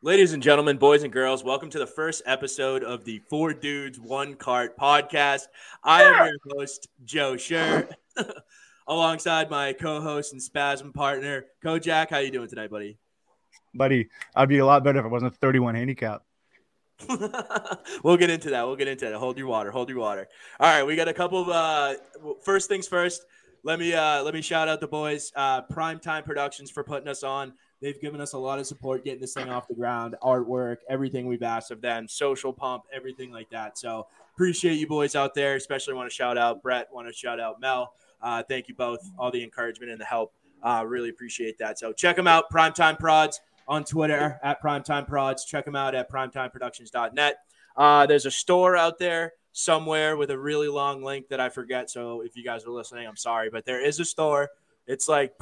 Ladies and gentlemen, boys and girls, welcome to the first episode of the Four Dudes, One Cart podcast. I am your host, Joe Scher, alongside my co-host and spasm partner, Kojak. How you doing tonight, buddy? Buddy, I'd be a lot better if I wasn't a 31 handicap. We'll get into that. Hold your water. All right, we got a couple of first things first. Let me shout out the boys, Primetime Productions, for putting us on. They've given us a lot of support getting this thing off the ground, artwork, everything we've asked of them, social pump, everything like that. So appreciate you boys out there. Especially want to shout out Brett, want to shout out Mel. Thank you both, all the encouragement and the help. Really appreciate that. So check them out, Primetime Prods on Twitter at Primetime Prods. Check them out at primetimeproductions.net. There's a store out there somewhere with a really long link that I forget. So if you guys are listening, I'm sorry, but there is a store. It's like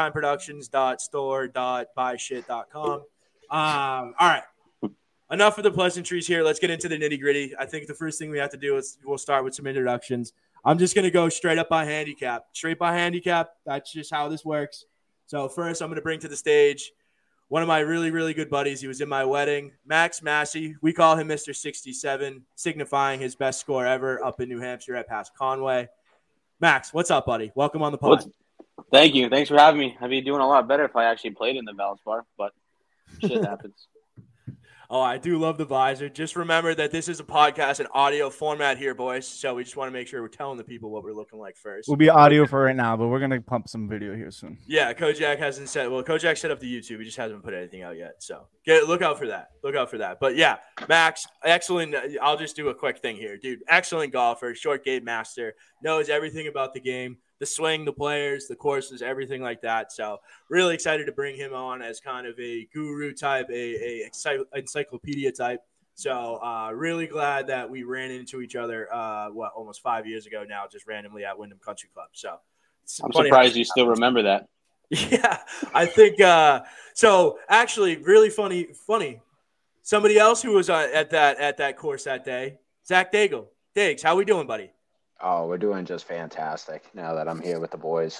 primetimeproductions.store.buyshit.com. All right. Enough of the pleasantries here. Let's get into the nitty gritty. I think the first thing we have to do is we'll start with some introductions. I'm just going to go straight by handicap. That's just how this works. So first I'm going to bring to the stage one of my really, really good buddies. He was in my wedding, Max Massey. We call him Mr. 67, signifying his best score ever up in New Hampshire at Pass Conway. Max, what's up, buddy? Welcome on the pod. Thank you. Thanks for having me. I'd be doing a lot better if I actually played in the Valspar, but shit happens. Oh, I do love the visor. Just remember that this is a podcast in audio format here, boys. So we just want to make sure we're telling the people what we're looking like first. We'll be audio for right now, but we're going to pump some video here soon. Yeah, Kojak hasn't said – well, Kojak set up the YouTube. He just hasn't put anything out yet. So look out for that. But, yeah, Max, excellent – I'll just do a quick thing here. Dude, excellent golfer, short game master, knows everything about the game. The swing, the players, the courses, everything like that. So really excited to bring him on as kind of a guru type, a encyclopedia type. So really glad that we ran into each other, almost 5 years ago now, just randomly at Wyndham Country Club. So I'm surprised you still remember that. Yeah, I think so. Actually, really funny. Somebody else who was at that course that day, Zach Daigle. Diggs, how we doing, buddy? Oh, we're doing just fantastic now that I'm here with the boys.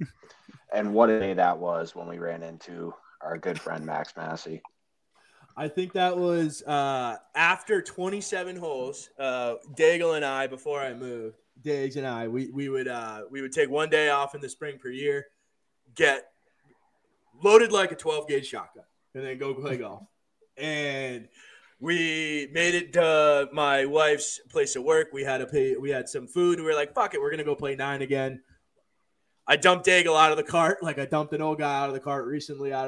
And what a day that was when we ran into our good friend Max Massey. I think that was after 27 holes. Daigle and I, before I moved, Diggs and I, we would take one day off in the spring per year, get loaded like a 12-gauge shotgun, and then go play golf. And we made it to my wife's place of work. We had some food. We were like, fuck it, we're going to go play 9 again. I dumped Daigle out of the cart. Like I dumped an old guy out of the cart recently in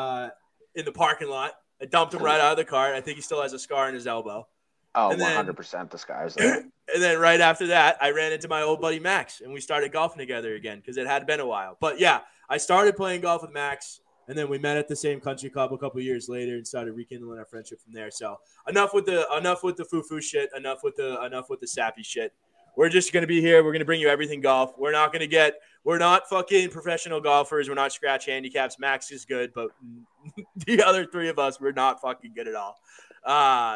the parking lot. I dumped him right out of the cart. I think he still has a scar in his elbow. Oh, and 100% the scars there. And then right after that, I ran into my old buddy Max, and we started golfing together again because it had been a while. But, yeah, I started playing golf with Max. And then we met at the same country club a couple of years later and started rekindling our friendship from there. So enough with the foo-foo shit. Enough with the sappy shit. We're just gonna be here. We're gonna bring you everything golf. We're not fucking professional golfers. We're not scratch handicaps. Max is good, but the other three of us, we're not fucking good at all. I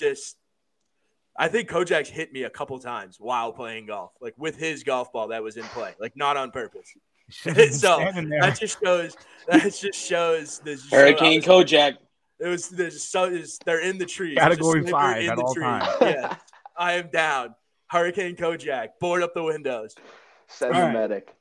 think Kojak's hit me a couple times while playing golf, like with his golf ball that was in play, like not on purpose. So that just shows this Hurricane Kojak. They're in the trees. Category 5 at all times. Yeah, I am down. Hurricane Kojak, board up the windows. Send the medic.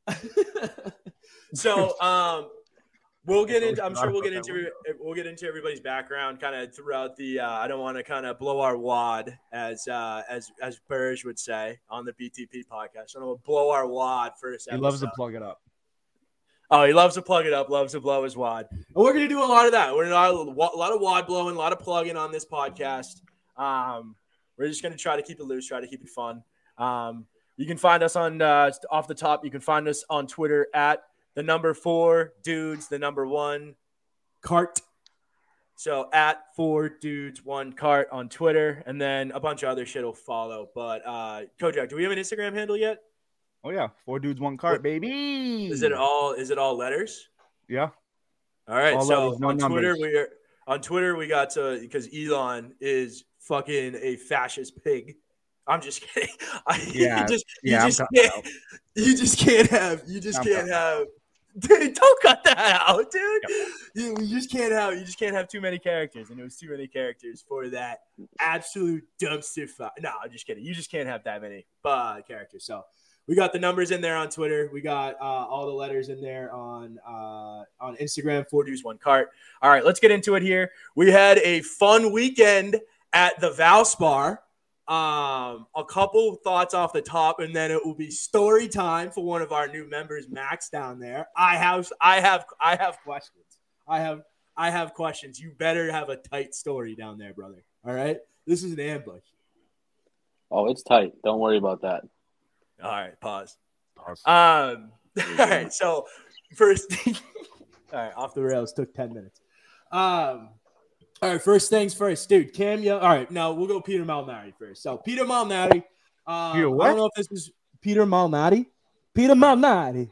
So we'll get into everybody's background kind of throughout the. I don't want to kind of blow our wad as Burge would say on the BTP podcast. I don't want to blow our wad first. He loves to plug it up. Oh, he loves to plug it up. Loves to blow his wad. And we're gonna do a lot of that. We're gonna do a lot of wad blowing, a lot of plugging on this podcast. We're just gonna try to keep it loose, try to keep it fun. You can find us on off the top. You can find us on Twitter at the number 4 dudes, the number 1 cart. So at 4 dudes 1 cart on Twitter, and then a bunch of other shit will follow. But Kojak, do we have an Instagram handle yet? Oh yeah, 4 dudes 1 cart, baby. Is it all letters? Yeah. All right. All so letters, no on numbers. Twitter we got to, because Elon is fucking a fascist pig. I'm just kidding. You just can't have Dude, don't cut that out, dude. You just can't have too many characters, and it was too many characters for that absolute dumpster fire. No, I'm just kidding. You just can't have that many characters. So we got the numbers in there on Twitter. We got all the letters in there on Instagram. 4 dudes, 1 cart. All right, let's get into it here. We had a fun weekend at the Valspar. A couple thoughts off the top, and then it will be story time for one of our new members, Max, down there. I have questions. I have questions. You better have a tight story down there, brother. All right, this is an ambush. Oh, it's tight. Don't worry about that. All right, pause. All right, so first, all right, off the rails. Took 10 minutes. All right, first things first, dude. Cam, all right, now we'll go Peter Malnati first. So Peter Malnati. I don't know if this is Peter Malnati. Peter Malnati.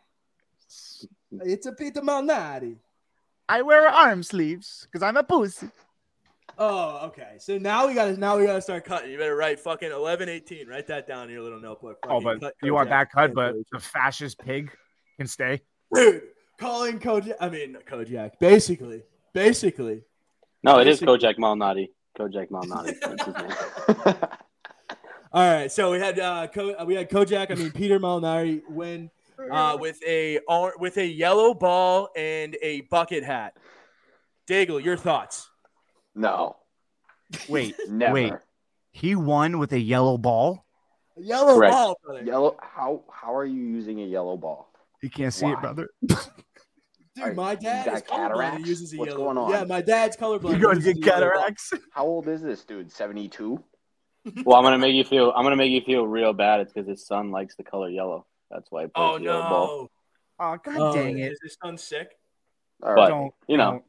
It's a Peter Malnati. I wear arm sleeves because I'm a pussy. Oh, okay. So now we gotta start cutting. You better write fucking 11-18. Write that down in your little notebook. Oh, but you want that cut, but the fascist pig can stay. Dude, calling Kojak. Basically. No, it is Kojak Malnati. Kojak Malnati. That's his name. All right, so we had Kojak. Peter Malnati win with a yellow ball and a bucket hat. Daigle, your thoughts? No. Wait, Never. wait. He won with a yellow ball? A yellow Correct. ball, brother. Yellow. How are you using a yellow ball? You can't see it, Why? brother. Dude, my dad You is got colorblind. cataracts? He uses a What's yellow. going on? Yeah, my dad's colorblind. You're going He to uses get a yellow ball. cataracts? How old is this dude? 72? Well, I'm gonna make you feel real bad. It's because his son likes the color yellow. That's why he plays Oh the yellow ball. no! Oh, God dang it. Is his son sick? All But right. Don't.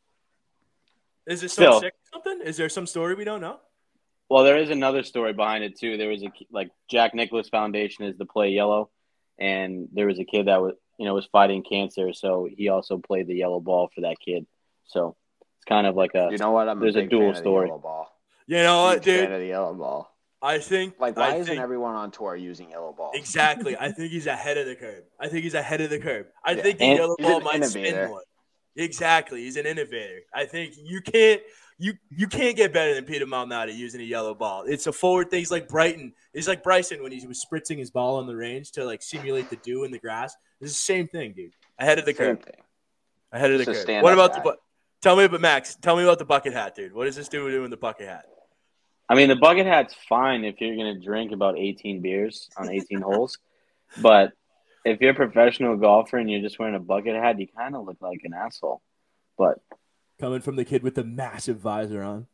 Is his son Still. sick or something? Is there some story we don't know? Well, there is another story behind it too. There was Jack Nicklaus Foundation is the play yellow, and there was a kid that was fighting cancer, so he also played the yellow ball for that kid. So it's kind of like You know what? there's a dual fan story. Of the yellow ball. You know what, Huge fan dude? of the yellow ball. I think Why isn't everyone on tour using yellow balls? exactly. I think he's ahead of the curve. I think Yeah. think the And yellow he's ball an might innovator. spin more. Exactly, he's an innovator. I think you can't get better than Peter Malnati using a yellow ball. It's a forward thing. He's like Brighton. He's like Bryson when he was spritzing his ball on the range to simulate the dew in the grass. It's the same thing, dude. Ahead of the Same curve. thing. Ahead of the Just a curve. stand-up What about guy. Max? Tell me about the bucket hat, dude. What does this dude do in the bucket hat? The bucket hat's fine if you're gonna drink about 18 beers on 18 holes, but if you're a professional golfer and you're just wearing a bucket hat, you kind of look like an asshole. But Coming from the kid with the massive visor on.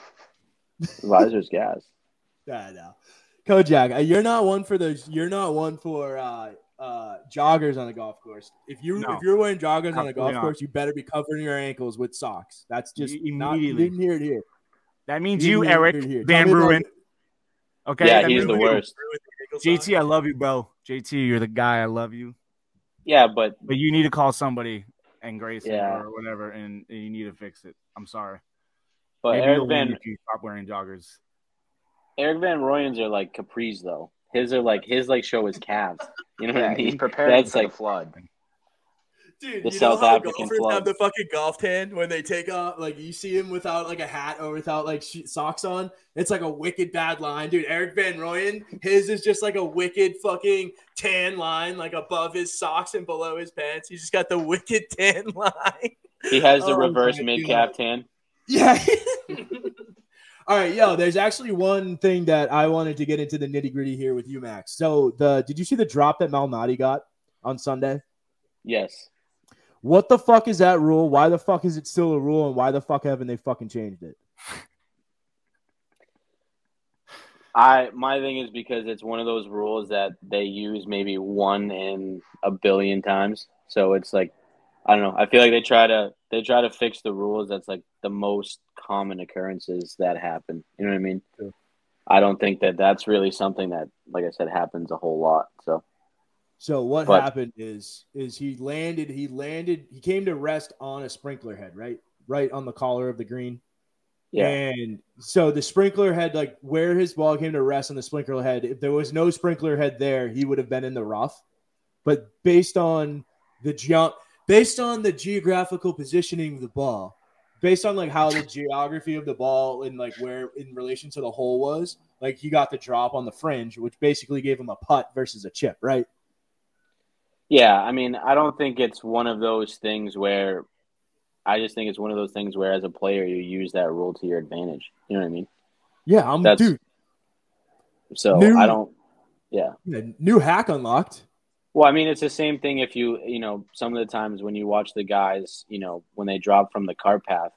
visor's gas. I know. Kojak, you're not one for those. You're not one for joggers on a golf course. If you're wearing joggers on a Absolutely golf not. course, you better be covering your ankles with socks. That's just not. You Immediately. didn't hear it here. That means You you, didn't hear Eric it here. Van Tell me about Bruin. Okay, Yeah, that he's means the you. worst. JT, I love you, bro. JT, you're the guy. I love you. Yeah, but But you need to call somebody and Grayson Yeah. or whatever, and you need to fix it. I'm sorry. but Maybe Eric you'll win Van if you stop wearing joggers. Royans are like capris though. His show is calves. You know what Yeah, I mean? he's preparing That's for like the flood. Dude, The you South know how African golfers flood. have the fucking golf tan when they take off, you see him without a hat or without socks on. It's like a wicked bad line, dude. Eric Van Rooyen, his is just like a wicked fucking tan line, above his socks and below his pants. He's just got the wicked tan line. he has the Oh, reverse my mid God. calf tan. Yeah. All right, there's actually one thing that I wanted to get into the nitty gritty here with you, Max. So did you see the drop that Malnati got on Sunday? Yes. What the fuck is that rule? Why the fuck is it still a rule? And why the fuck haven't they fucking changed it? My thing is because it's one of those rules that they use maybe 1 in a billion times. So it's like, I don't know. I feel like they try to fix the rules. That's like the most common occurrences that happen. You know what I mean? Sure. I don't think that that's really something that, like I said, happens a whole lot. So what But- happened is he came to rest on a sprinkler head, right on the collar of the green. Yeah. And so the sprinkler head, where his ball came to rest on the sprinkler head, if there was no sprinkler head there, he would have been in the rough. But based on the based on the geographical positioning of the ball, based on like how the geography of the ball and like where in relation to the hole was, like he got the drop on the fringe, which basically gave him a putt versus a chip, right? Yeah, I mean, I don't think it's one of those things where I just think it's one of those things where as a player you use that rule to your advantage. You know what I mean? Yeah, dude. So I don't. Yeah. New hack unlocked. Well, I mean, it's the same thing if some of the times when you watch the guys, when they drop from the cart path,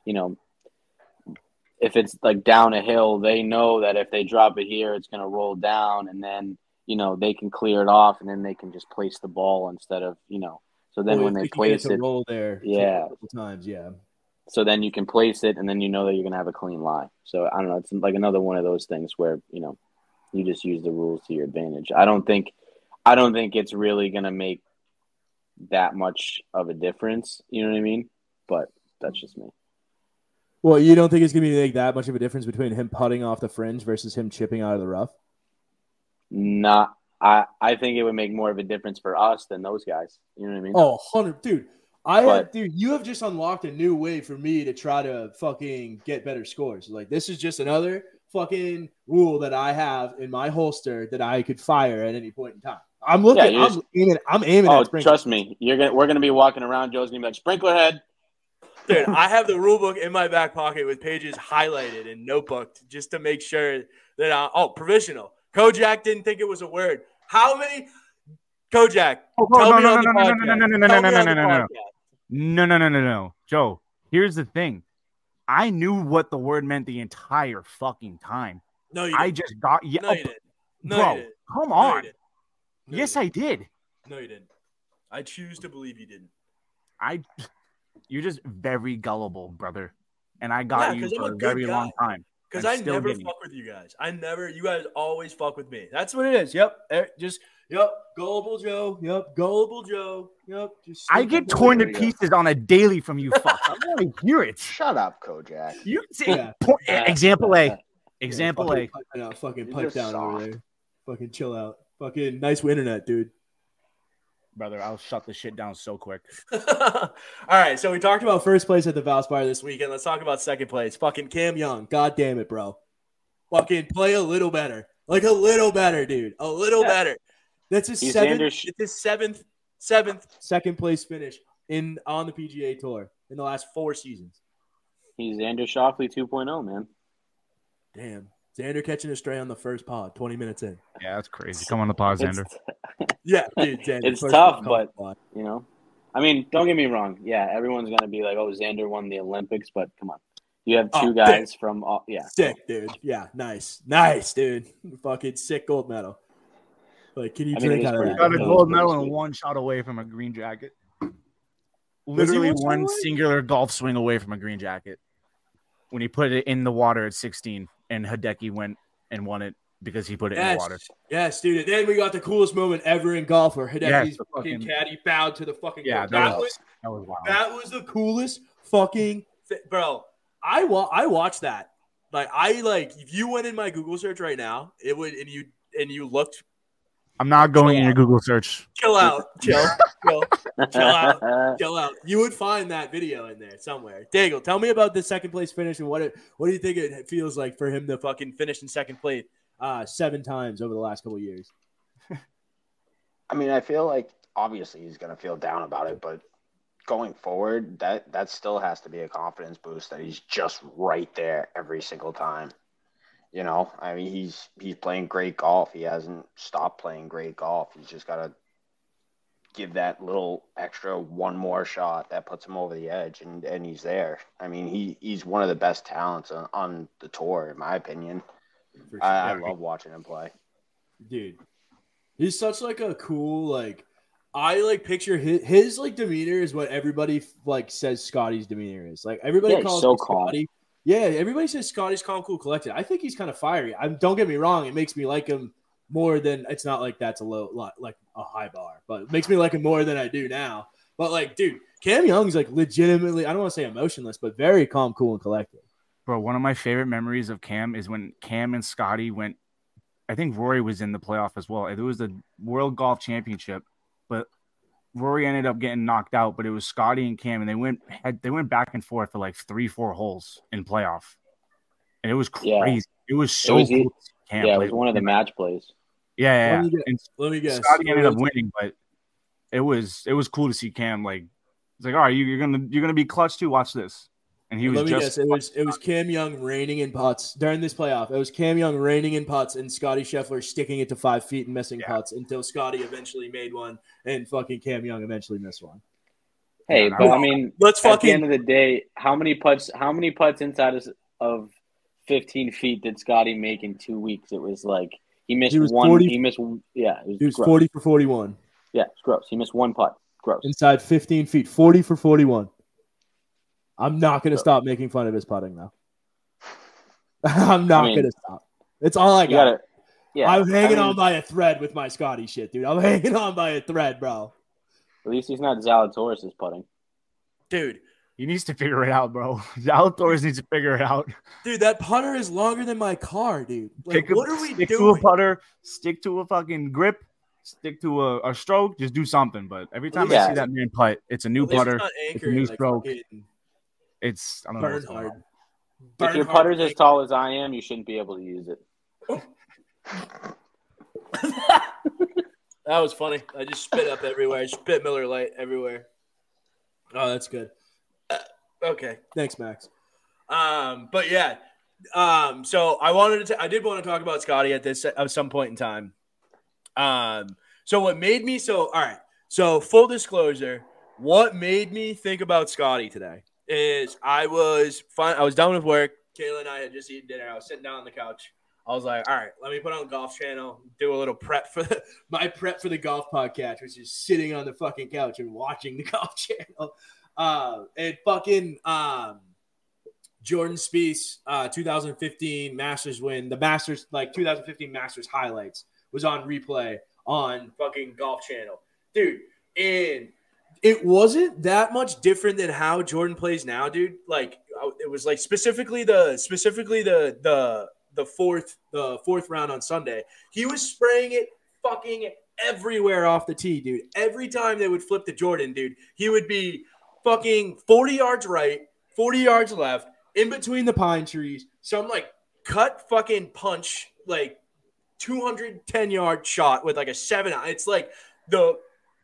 if it's like down a hill, they know that if they drop it here, it's going to roll down, and then, they can clear it off, and then they can just place the ball instead of, so then when they place it, roll there, yeah, a couple times, yeah. So then you can place it, and then you know that you're going to have a clean lie. So I don't know, it's like another one of those things where, you just use the rules to your advantage. I don't think it's really going to make that much of a difference. You know what I mean? But that's just me. Well, you don't think it's going to make that much of a difference between him putting off the fringe versus him chipping out of the rough? I think it would make more of a difference for us than those guys. You know what I mean? Oh, 100, dude. You have just unlocked a new way for me to try to fucking get better scores. Like, this is just another fucking rule that I have in my holster that I could fire at any point in time. I'm looking. Yeah, I'm aiming. Oh, trust me, we're gonna be walking around. Joe's gonna be like, sprinkler head. Dude, I have the rule book in my back pocket with pages highlighted and notebooked just to make sure that provisional. Kojak didn't think it was a word. How many? Kojak. No. Joe, here's the thing. I knew what the word meant the entire fucking time. No, you didn't. I just got No, you didn't. No, bro, you didn't. come on. No, yes, I did. No, you didn't. I choose to believe you didn't. You're just very gullible, brother. And I got you for a very long time. Because I never fuck with you guys. You guys always fuck with me. That's what it is. Yep. Gullible Joe. Yep. Gullible Joe. Yep. I get torn to pieces on a daily from you fucks. I want to hear it. Shut up, Kojak. You say example A. Example A. Fucking pipe down over there. Fucking chill out. Fucking nice internet, dude. Brother, I'll shut the shit down so quick. All right, so we talked about first place at the Valspar this weekend. Let's talk about second place. Fucking Cam Young. God damn it, bro. Fucking play a little better. Like a little better, dude. A little better. That's his seventh second place finish on the PGA Tour in the last 4 seasons. He's Xander Schauffele 2.0, man. Damn. Xander catching a stray on the first pod, 20 minutes in. Yeah, that's crazy. Come on the pod, Xander. Yeah, dude, Xander. It's tough, but, I mean, don't get me wrong. Yeah, everyone's going to be like, oh, Xander won the Olympics, but come on. You have two guys sick. Sick, dude. Yeah, nice. Nice, dude. Fucking sick gold medal. Like, can you drink out of that? Got a gold medal and one shot away from a green jacket. Literally one singular golf swing away from a green jacket. When he put it in the water at 16. And Hideki went and won it because he put it in the water. Yes, dude. And then we got the coolest moment ever in golf where Hideki's fucking caddy bowed to the fucking that was wild. That was the coolest fucking bro. I watched that. If you went in my Google search right now, it would and you looked. I'm not going in your Google search. Chill out. Chill out. You would find that video in there somewhere. Daigle, tell me about the second place finish and what do you think it feels like for him to fucking finish in second place 7 times over the last couple of years? I mean, I feel like obviously he's going to feel down about it, but going forward, that still has to be a confidence boost that he's just right there every single time. I mean, he's playing great golf. He hasn't stopped playing great golf. He's just got to give that little extra one more shot that puts him over the edge, and he's there. I mean, he's one of the best talents on the tour, in my opinion. Sure. I love watching him play. Dude, he's such like a cool, I picture his demeanor is what everybody says Scotty's demeanor is. Everybody calls him Scotty. Yeah, everybody says Scotty's calm, cool, collected. I think he's kind of fiery. Don't get me wrong; it makes me like him more than it's not like that's a high bar, but it makes me like him more than I do now. But dude, Cam Young's legitimately, I don't want to say emotionless, but very calm, cool, and collected. Bro, one of my favorite memories of Cam is when Cam and Scotty went. I think Rory was in the playoff as well. It was the World Golf Championship, but Rory ended up getting knocked out, but it was Scotty and Cam, and they went back and forth for like 3-4 holes in playoff, and it was crazy. Yeah. It was so cool. It was one of the match plays. Yeah. Let me guess. Scotty ended up winning, but it was cool to see Cam. Like, it's like, all right, you're gonna be clutch too. Watch this. And he was Let me guess. It was Cam Young raining in putts during this playoff. It was Cam Young raining in putts and Scotty Scheffler sticking it to 5 feet and missing putts until Scotty eventually made one and fucking Cam Young eventually missed one. Hey, but I mean, at the end of the day, how many putts inside of 15 feet did Scotty make in 2 weeks? It was like he missed one. 40, he missed. Yeah, he was 40 for 41. Yeah, it's gross. He missed one putt. Gross. Inside 15 feet, 40 for 41. I'm not going to stop making fun of his putting, though. I'm not going to stop. It's all I got. I'm hanging on by a thread with my Scotty shit, dude. I'm hanging on by a thread, bro. At least he's not Zalatoris' putting. Dude. He needs to figure it out, bro. Zalatoris needs to figure it out. Dude, that putter is longer than my car, dude. Like, what are we doing? Stick to a putter. Stick to a fucking grip. Stick to a stroke. Just do something. But every time I see that man putt, it's a new putter. It's a new stroke. It's, I don't know what's going on. If your putter's as tall as I am, you shouldn't be able to use it. That was funny. I just spit up everywhere. I spit Miller Lite everywhere. Oh, that's good. Okay. Thanks, Max. But yeah. So I did want to talk about Scotty at some point in time. So what made me all right. So full disclosure, what made me think about Scotty today is I was done with work. Kayla and I had just eaten dinner. I was sitting down on the couch. I was like, all right, let me put on the Golf Channel, do a little prep for my prep for the golf podcast, which is sitting on the fucking couch and watching the Golf Channel. And fucking Jordan Spieth 2015 Masters win, the Masters, like 2015 Masters highlights was on replay on fucking Golf Channel. Dude, and it wasn't that much different than how Jordan plays now, dude. Like it was like specifically the fourth round on Sunday. He was spraying it fucking everywhere off the tee, dude. Every time they would flip to Jordan, dude, he would be fucking 40 yards right, 40 yards left, in between the pine trees, some like cut fucking punch, like 210-yard shot with like a 7. It's like the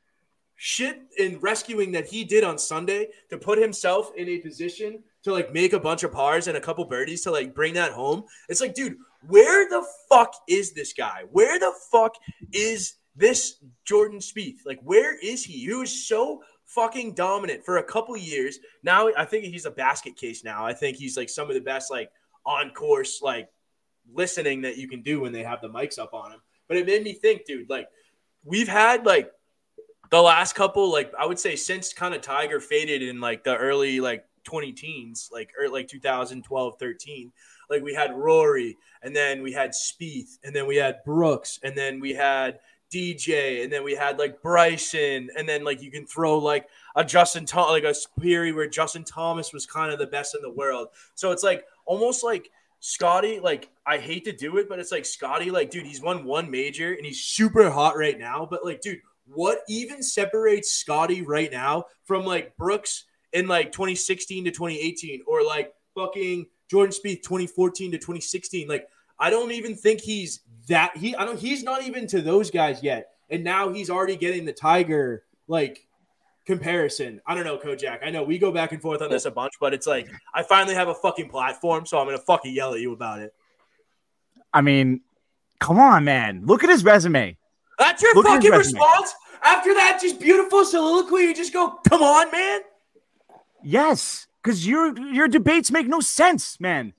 shit in rescuing that he did on Sunday to put himself in a position to like make a bunch of pars and a couple birdies to like bring that home. It's like, dude, where the fuck is this guy? Where the fuck is this Jordan Spieth? Like, where is he? He was so fucking dominant for a couple years. Now I think he's a basket case now. I think he's like some of the best like on course like listening that you can do when they have the mics up on him. But it made me think, dude, like we've had like the last couple, like I would say since kind of Tiger faded in like the early like 20 teens, like 2012, 13, like we had Rory and then we had Spieth and then we had Brooks and then we had DJ and then we had like Bryson and then like you can throw like a Justin Thomas, like a period where Justin Thomas was kind of the best in the world. So it's like almost like Scotty, like I hate to do it, but it's like Scotty, like dude, he's won one major and he's super hot right now. But like, dude, what even separates Scotty right now from like Brooks in like 2016 to 2018 or like fucking Jordan Spieth 2014 to 2016? Like, I don't even think he's not even to those guys yet. And now he's already getting the Tiger like comparison. I don't know, Kojak. I know we go back and forth on this a bunch, but it's like I finally have a fucking platform, so I'm gonna fucking yell at you about it. I mean, come on, man. Look at his resume. That's your fucking response? After that just beautiful soliloquy, you just go, come on, man? Yes, because your debates make no sense, man.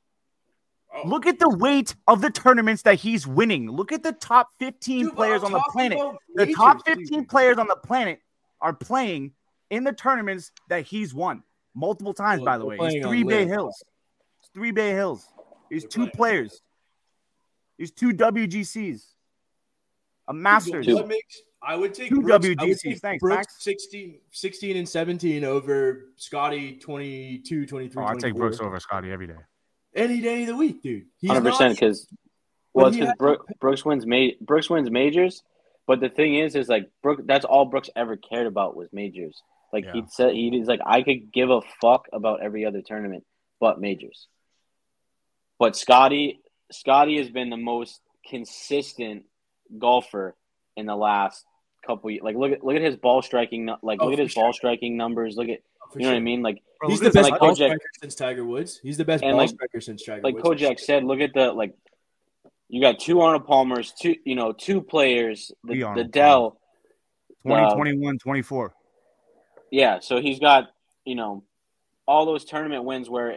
Oh. Look at the weight of the tournaments that he's winning. Look at the top 15 players on the planet. The top 15 players on the planet are playing in the tournaments that he's won multiple times, by the way. He's 3 Bay Hills. It's 3 Bay Hills. He's 2 players. He's 2 WGCs. A Masters. I would take 2 Brooks, WGCs. Thanks, Brooks Max. 16 and 17 over Scotty 22, 23, I'll take Brooks over Scotty every day. Any day of the week, dude. 100% because Brooks wins majors, But the thing is like Brooke. That's all Brooks ever cared about was majors. Like he said, he's like, I could give a fuck about every other tournament but majors. But Scotty has been the most consistent golfer in the last couple years. Like look at his ball striking. Like look at his ball striking numbers. Look at know what I mean. Like he's the best ball striker since Tiger Woods. He's the best ball striker since Tiger Woods. Like Kojak said, look at the like. You got 2 Arnold Palmers, 2 players. The Dell, 2021, 24. Yeah, so he's got all those tournament wins. Where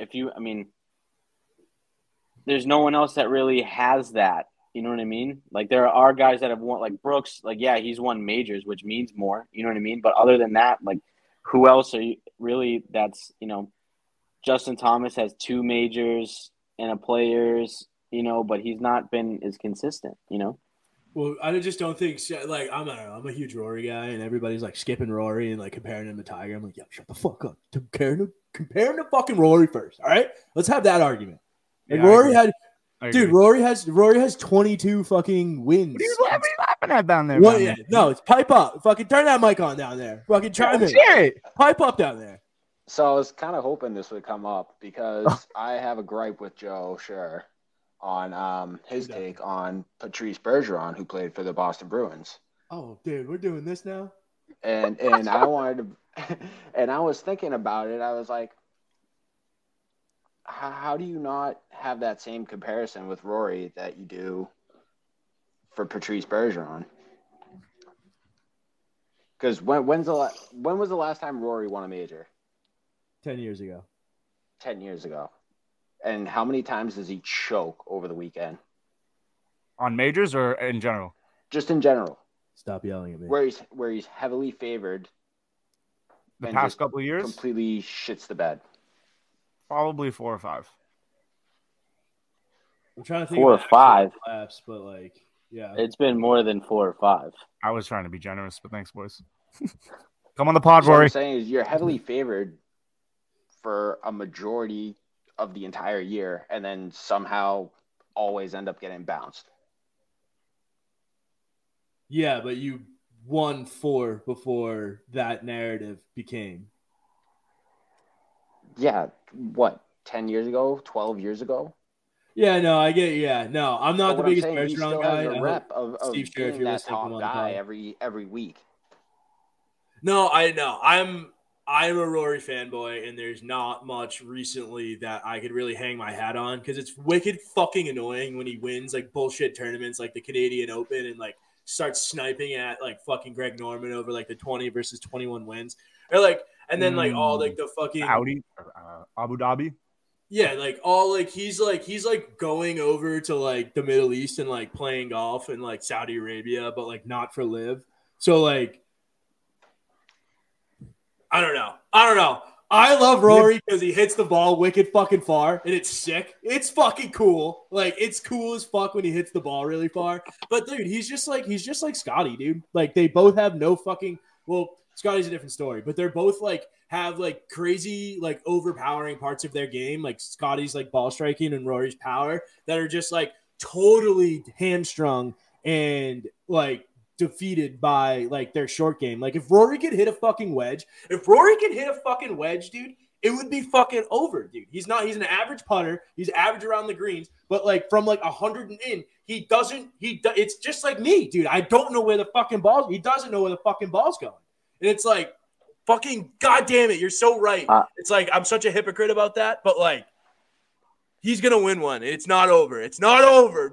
there's no one else that really has that. You know what I mean? Like there are guys that have won, like Brooks. Like he's won majors, which means more. You know what I mean? But other than that, like who else are you really? That's Justin Thomas has 2 majors and a Players. But he's not been as consistent. Well, I just don't think like I'm a huge Rory guy, and everybody's like skipping Rory and like comparing him to Tiger. I'm like, yo, shut the fuck up. Comparing to fucking Rory first. All right, let's have that argument. And Rory has 22 fucking wins. What are you laughing at down there? No, it's pipe up. Fucking turn that mic on down there. Fucking chime in. Pipe up down there. So I was kind of hoping this would come up because I have a gripe with Joe Scher on his take on Patrice Bergeron, who played for the Boston Bruins. Oh, dude, we're doing this now. And I wanted to, and I was thinking about it. I was like, how do you not have that same comparison with Rory that you do for Patrice Bergeron? Because when was the last time Rory won a major? 10 years ago. 10 years ago. And how many times does he choke over the weekend? On majors or in general? Just in general. Stop yelling at me. Where he's heavily favored. The past couple of years? Completely shits the bed. Probably 4 or 5. I'm trying to think 4 or 5. Laps, but like, yeah. It's been more than 4 or 5. I was trying to be generous, but thanks, boys. Come on the pod, Rory. What I'm saying is you're heavily favored for a majority of the entire year, and then somehow always end up getting bounced. Yeah, but you won 4 before that narrative became. Yeah, what, 10 years ago, 12 years ago? Yeah, no, I get. Yeah, no, I'm not the biggest Bergeron guy. He still has a rep of being that top guy every week. No, I know. I'm a Rory fanboy, and there's not much recently that I could really hang my hat on because it's wicked fucking annoying when he wins like bullshit tournaments like the Canadian Open and like starts sniping at like fucking Greg Norman over like the 20 versus 21 wins, or like, and then like all like the fucking Abu Dhabi. Yeah, like all like he's going over to like the Middle East and like playing golf in like Saudi Arabia, but like not for live. So like I don't know. I love Rory because he hits the ball wicked fucking far and it's sick. It's fucking cool. Like it's cool as fuck when he hits the ball really far. But dude, he's just like Scotty, dude. Like they both have no fucking Scotty's a different story, but they're both like have like crazy, like overpowering parts of their game. Like Scotty's like ball striking and Rory's power that are just like totally hamstrung and like defeated by like their short game. Like if Rory could hit a fucking wedge, dude, it would be fucking over, dude. He's an average putter. He's average around the greens, but like from like 100 and in, it's just like me, dude. I don't know where the fucking ball, he doesn't know where the fucking ball's going. And it's like, fucking goddamn it, you're so right. It's like I'm such a hypocrite about that, but like he's gonna win one. It's not over. It's not over.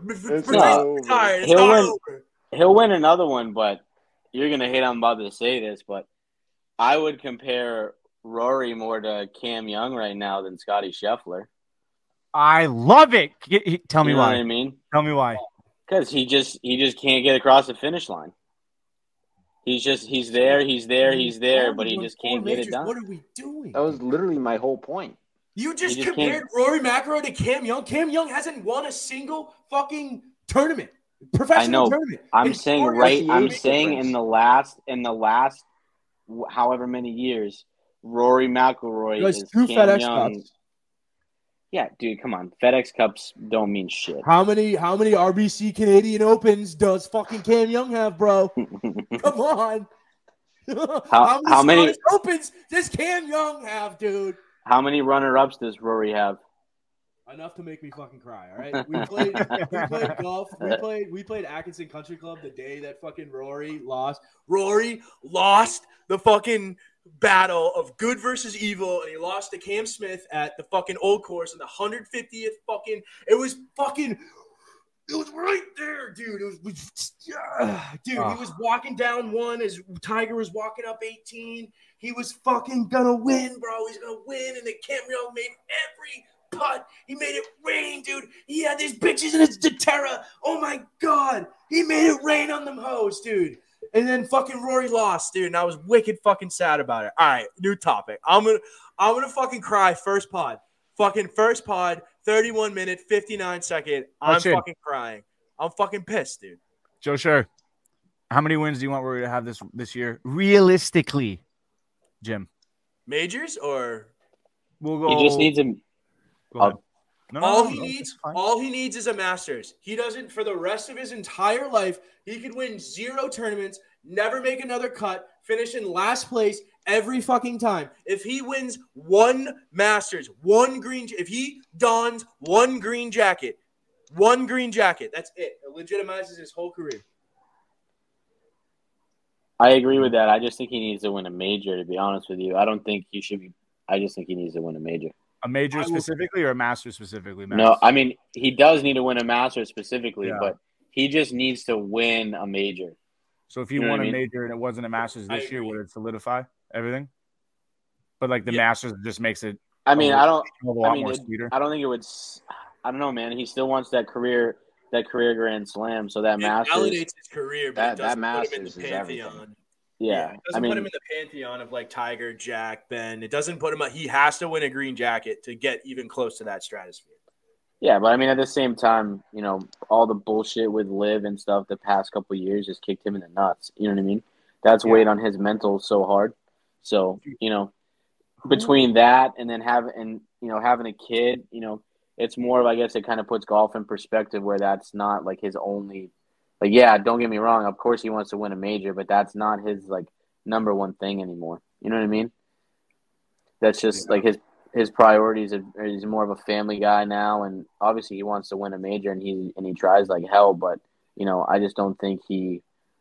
He'll win another one, but you're gonna hate I'm about to say this, but I would compare Rory more to Cam Young right now than Scotty Scheffler. I love it. Tell me why. You know what I mean? Tell me why. Because he just can't get across the finish line. He's there, but he just can't get it done. What are we doing? That was literally my whole point. You just compared Rory McIlroy to Cam Young. Cam Young hasn't won a single fucking tournament, professional tournament. I'm saying in the last however many years, Rory McIlroy is Cam Young. Yeah, dude, come on. FedEx Cups don't mean shit. How many RBC Canadian Opens does fucking Cam Young have, bro? Come on. How many Scottish Opens does Cam Young have, dude? How many runner-ups does Rory have? Enough to make me fucking cry. All right, we played golf. We played Atkinson Country Club the day that fucking Rory lost. Rory lost the fucking battle of good versus evil, and he lost to Cam Smith at the fucking old course in the 150th fucking. It was right there, dude. He was walking down one as Tiger was walking up 18. He was fucking gonna win, bro. He's gonna win, and then Cam Young made every putt. He made it rain, dude. He had these bitches in his Deterra. Oh my god, he made it rain on them hoes, dude. And then fucking Rory lost, dude, and I was wicked fucking sad about it. All right, new topic. I'm gonna fucking cry. First pod, 31 minute, 59 second. I'm fucking crying. I'm fucking pissed, dude. Joe Sure, how many wins do you want Rory to have this year? Realistically, Jim. Majors or we'll go. He just needs him. All he needs is a Masters. He doesn't for the rest of his entire life. He could win 0 tournaments, never make another cut, finish in last place every fucking time. If he wins 1 Masters, 1 green, if he dons 1 green jacket, that's it. It legitimizes his whole career. I agree with that. I just think he needs to win a major, to be honest with you. I don't think he should be. I just think he needs to win a major. A major specifically or a Masters specifically? No, I mean, he does need to win a Masters specifically, but he just needs to win a major. So if he won a major and it wasn't a Masters this year, would it solidify everything? But like the Masters just makes it. I mean, I don't think it would. I don't know, man. He still wants that career Grand Slam. So that Masters validates his career, but that Masters put him in the pantheon. Yeah, it doesn't put him in the pantheon of like Tiger, Jack, Ben. It doesn't put him. He has to win a green jacket to get even close to that stratosphere. Yeah, but I mean, at the same time, you know, all the bullshit with Liv and stuff the past couple of years just kicked him in the nuts. You know what I mean? That's weighed on his mental so hard. So, you know, between that and then having a kid, you know, it's more of, I guess, it kind of puts golf in perspective where that's not like his only. Like, yeah, don't get me wrong. Of course, he wants to win a major, but that's not his like number one thing anymore. You know what I mean? That's just like his priorities. He's more of a family guy now, and obviously he wants to win a major, and he tries like hell. But you know, I just don't think he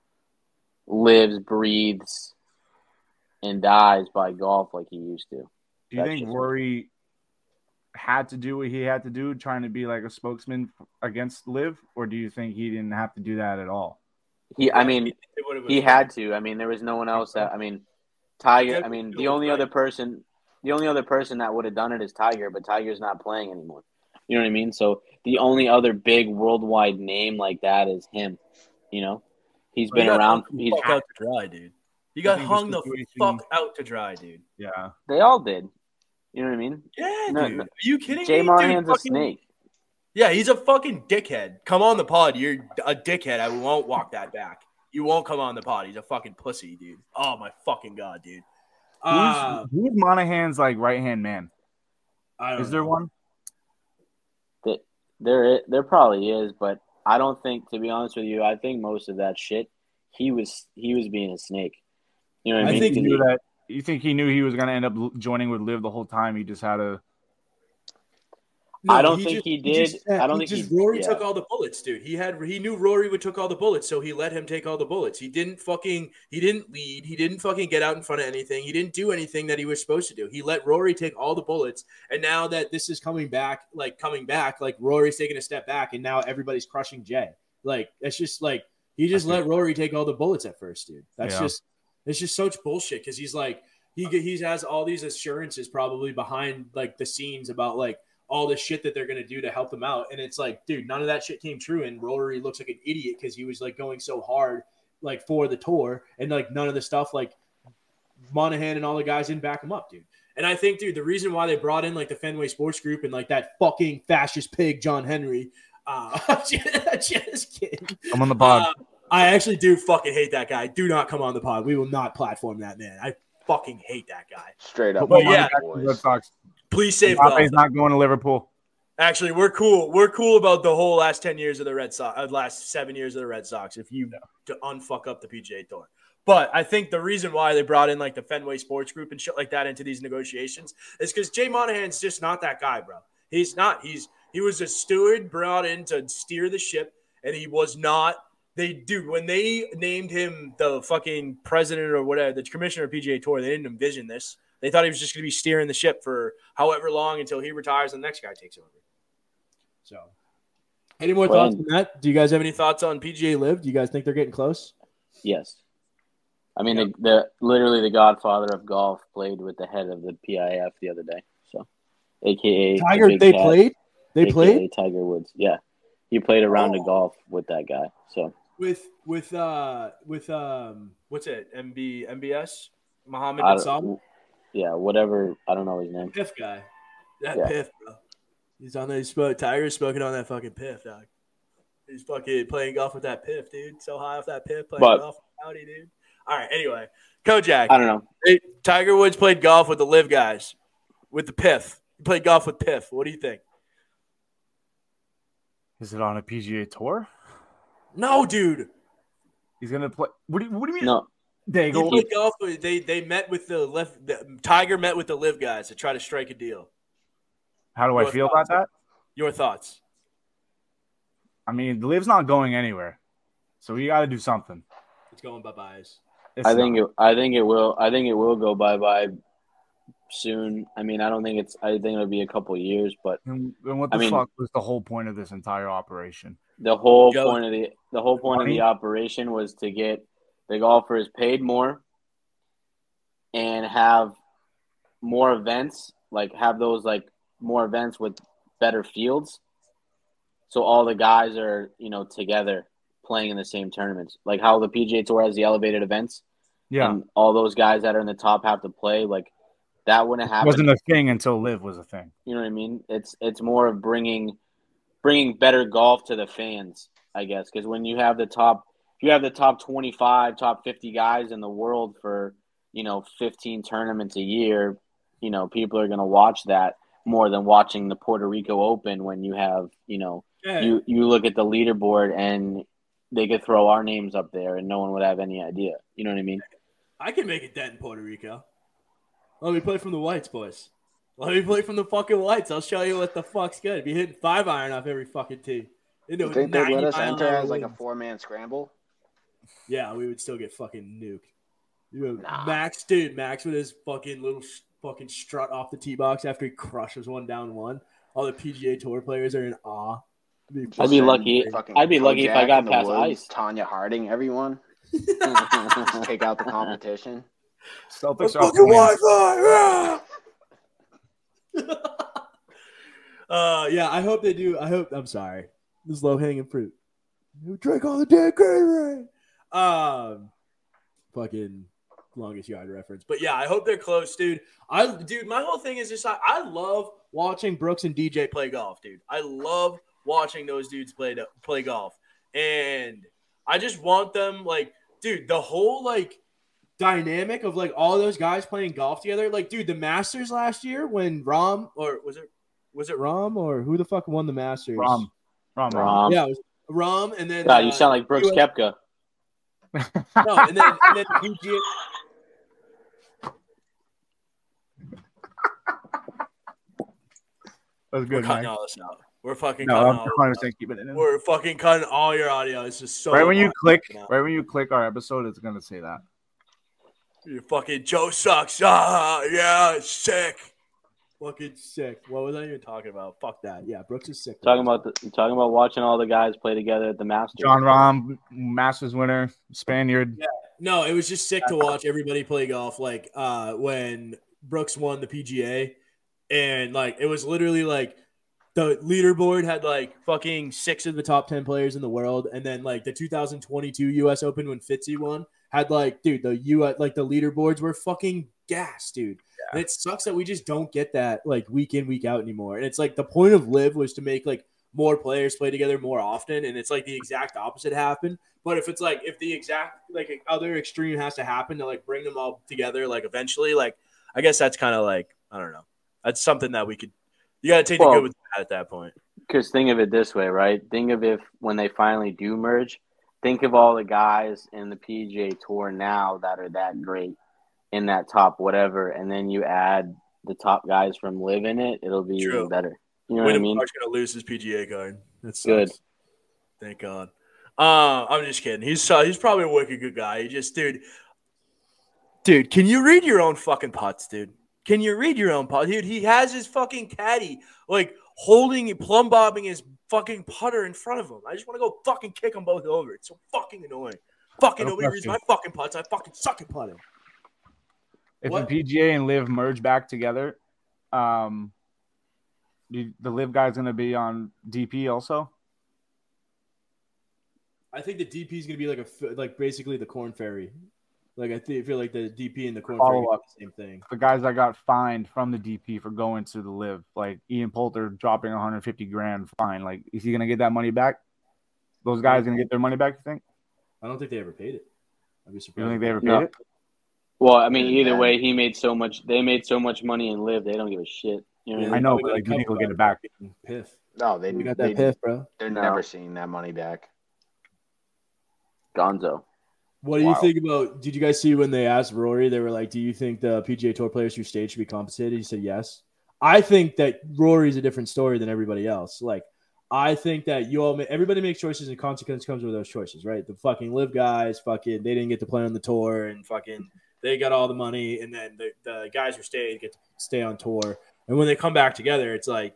lives, breathes, and dies by golf like he used to. Do you think Rory had to do what he had to do, trying to be like a spokesman against Liv, or do you think he didn't have to do that at all? He had to. I mean, there was no one else that. I mean, Tiger. I mean, the only other person that would have done it is Tiger, but Tiger's not playing anymore. You know what I mean? So the only other big worldwide name like that is him. You know, he's been around. He's out to dry, dude. You got hung the fuck out to dry, dude. Yeah, they all did. You know what I mean? Yeah, dude. Are you kidding Jay me? Monahan's a snake. Yeah, he's a fucking dickhead. Come on the pod. You're a dickhead. I won't walk that back. You won't come on the pod. He's a fucking pussy, dude. Oh, my fucking God, dude. Who's Monahan's, like, right-hand man? Is there one? There probably is, but I don't think, to be honest with you, I think most of that shit, he was being a snake. You know what I mean? I think he knew that. You think he knew he was going to end up joining with Liv the whole time? He just had to. No, I don't think he did. Rory took all the bullets, dude. He knew Rory would took all the bullets, so he let him take all the bullets. He didn't lead. He didn't fucking get out in front of anything. He didn't do anything that he was supposed to do. He let Rory take all the bullets. And now that this is coming back, like Rory's taking a step back, and now everybody's crushing Jay. Like, it's just like he just let Rory take all the bullets at first, dude. It's just such bullshit because he's like he has all these assurances probably behind like the scenes about like all the shit that they're going to do to help them out. And it's like, dude, none of that shit came true. And Rory looks like an idiot because he was like going so hard like for the tour. And like none of the stuff like Monahan and all the guys didn't back him up, dude. And I think, dude, the reason why they brought in like the Fenway Sports Group and like that fucking fascist pig, John Henry, just kidding. I'm on the pod. I actually do fucking hate that guy. Do not come on the pod. We will not platform that man. I fucking hate that guy. Straight up. But yeah, please save golf. Mbappe's not going to Liverpool. Actually, we're cool. We're cool about the whole last 10 years of the Red Sox, last 7 years of the Red Sox, last 7 years of the Red Sox. If you to unfuck up the PGA Tour, but I think the reason why they brought in like the Fenway Sports Group and shit like that into these negotiations is because Jay Monahan's just not that guy, bro. He's not. He was a steward brought in to steer the ship, and he was not. When they named him the fucking president or whatever, the commissioner of PGA Tour, they didn't envision this. They thought he was just going to be steering the ship for however long until he retires and the next guy takes over. So, any more thoughts on that? Do you guys have any thoughts on PGA Live? Do you guys think they're getting close? Yes. I mean, literally the godfather of golf played with the head of the PIF the other day. So, a.k.a. Tiger, they played? They played? Tiger Woods, yeah. He played a round of golf with that guy. So with what's it? MBS? Muhammad bin Salman? Yeah, whatever. I don't know his name. Piff guy. Piff, bro. He's on there. Tiger's smoking on that fucking Piff, dog. He's fucking playing golf with that Piff, dude. So high off that Piff, playing golf with Howdy, dude. All right, anyway. Kojak. I don't know. Tiger Woods played golf with the Live guys, with the Piff. He played golf with Piff. What do you think? Is it on a PGA Tour? No, dude. He's gonna play. What do you mean? No. They played golf. They met with Tiger met with the Live guys to try to strike a deal. How do I feel about that? Your thoughts? I mean, the Live's not going anywhere, so we got to do something. It's going bye-byes. I think it will go bye-bye soon. I mean, I think it'll be a couple of years, but then what the fuck was the whole point of this entire operation? The whole point of the operation was to get the golfers paid more and have more events, more events with better fields. So all the guys are, together playing in the same tournaments. Like how the PGA Tour has the elevated events. Yeah. And all those guys that are in the top have to play. Like that wouldn't happen. It wasn't a thing until Live was a thing. You know what I mean? It's more of bringing better golf to the fans, I guess. Because when you have the top 25, top 50 guys in the world for, 15 tournaments a year, people are going to watch that more than watching the Puerto Rico Open when you have, you look at the leaderboard and they could throw our names up there and no one would have any idea. You know what I mean? I can make a dent in Puerto Rico. Let me play from the whites, boys. Let me play from the fucking whites. I'll show you what the fuck's good. Be hitting 5-iron off every fucking tee. You think they'd let us enter as like a 4-man scramble? Yeah, we would still get fucking nuked. Nah. Max with his fucking little fucking strut off the tee box after he crushes one down one. All the PGA Tour players are in awe. I'd be lucky if I got past ice. Tanya Harding, everyone. Take out the competition. Celtics are Wi-Fi. Yeah, I hope they do. I'm sorry. This is low-hanging fruit. You drink all the damn Gatorade. Fucking longest yard reference. But yeah, I hope they're close, dude. My whole thing is just I love watching Brooks and DJ play golf, dude. I love watching those dudes play golf. And I just want them, dude, the whole, dynamic of, all those guys playing golf together. Dude, the Masters last year when Rahm, or was it Rahm, or who the fuck won the Masters? Rahm. Yeah, it was Rahm, and then... God, you sound like Brooks Koepka. No, and then PGA... That was good, We're cutting all this out. We're fucking keeping it in. We're fucking cutting all your audio. It's just so right when you click our episode, it's gonna say that. You fucking Joe sucks. Yeah, sick. Fucking sick. What was I even talking about? Fuck that. Yeah, Brooks is sick. Talking about watching all the guys play together at the Masters. Jon Rahm, Masters winner, Spaniard. Yeah. No, it was just sick to watch everybody play golf. When Brooks won the PGA, and it was literally the leaderboard had fucking 6 of the top 10 players in the world, and then the 2022 U.S. Open when Fitzy won had the U.S. the leaderboards were fucking gas, dude. Yeah. And it sucks that we just don't get that week in, week out anymore. And it's the point of Live was to make more players play together more often, and it's the exact opposite happened. But if it's if the exact other extreme has to happen to bring them all together eventually, I guess that's kind of I don't know. That's something that we could You got to take the good with the bad at that point. Because think of it this way, right? Think of if when they finally do merge, think of all the guys in the PGA Tour now that are that great in that top whatever, and then you add the top guys from Live in it, it'll be even better. You know what I mean? Wyndham Clark's going to lose his PGA card. That's good. Thank God. I'm just kidding. He's probably a wicked good guy. He just, dude, can you read your own fucking putts, dude? Can you read your own putt? Dude, he has his fucking caddy, like, plumb bobbing his fucking putter in front of him. I just want to go fucking kick them both over. It's so fucking annoying. Fucking nobody reads my fucking putts. I fucking suck at putting. If the PGA and Live merge back together, the Live guy's going to be on DP also? I think the DP is going to be like basically the Corn Ferry. Like I feel like the DP and the Corn Ferry are the same thing. The guys that got fined from the DP for going to the Live, like Ian Poulter dropping $150,000 fine. Like, is he going to get that money back? Those guys going to get their money back? You think? I don't think they ever paid it. I'd be surprised. You don't think they ever paid it? Well, I mean, either way, they made so much money in Live, they don't give a shit. You know I know, but like, you think they'll get it back? Piff. No, they got that piff, bro. They're never seeing that money back. Gonzo. What do you think about? Did you guys see when they asked Rory? They were like, "Do you think the PGA Tour players who stayed should be compensated?" He said, "Yes." I think that Rory's a different story than everybody else. Like, I think that everybody makes choices and consequence comes with those choices, right? The fucking Live guys, they didn't get to play on the tour, and fucking they got all the money, and then the guys who stayed get to stay on tour. And when they come back together, it's like,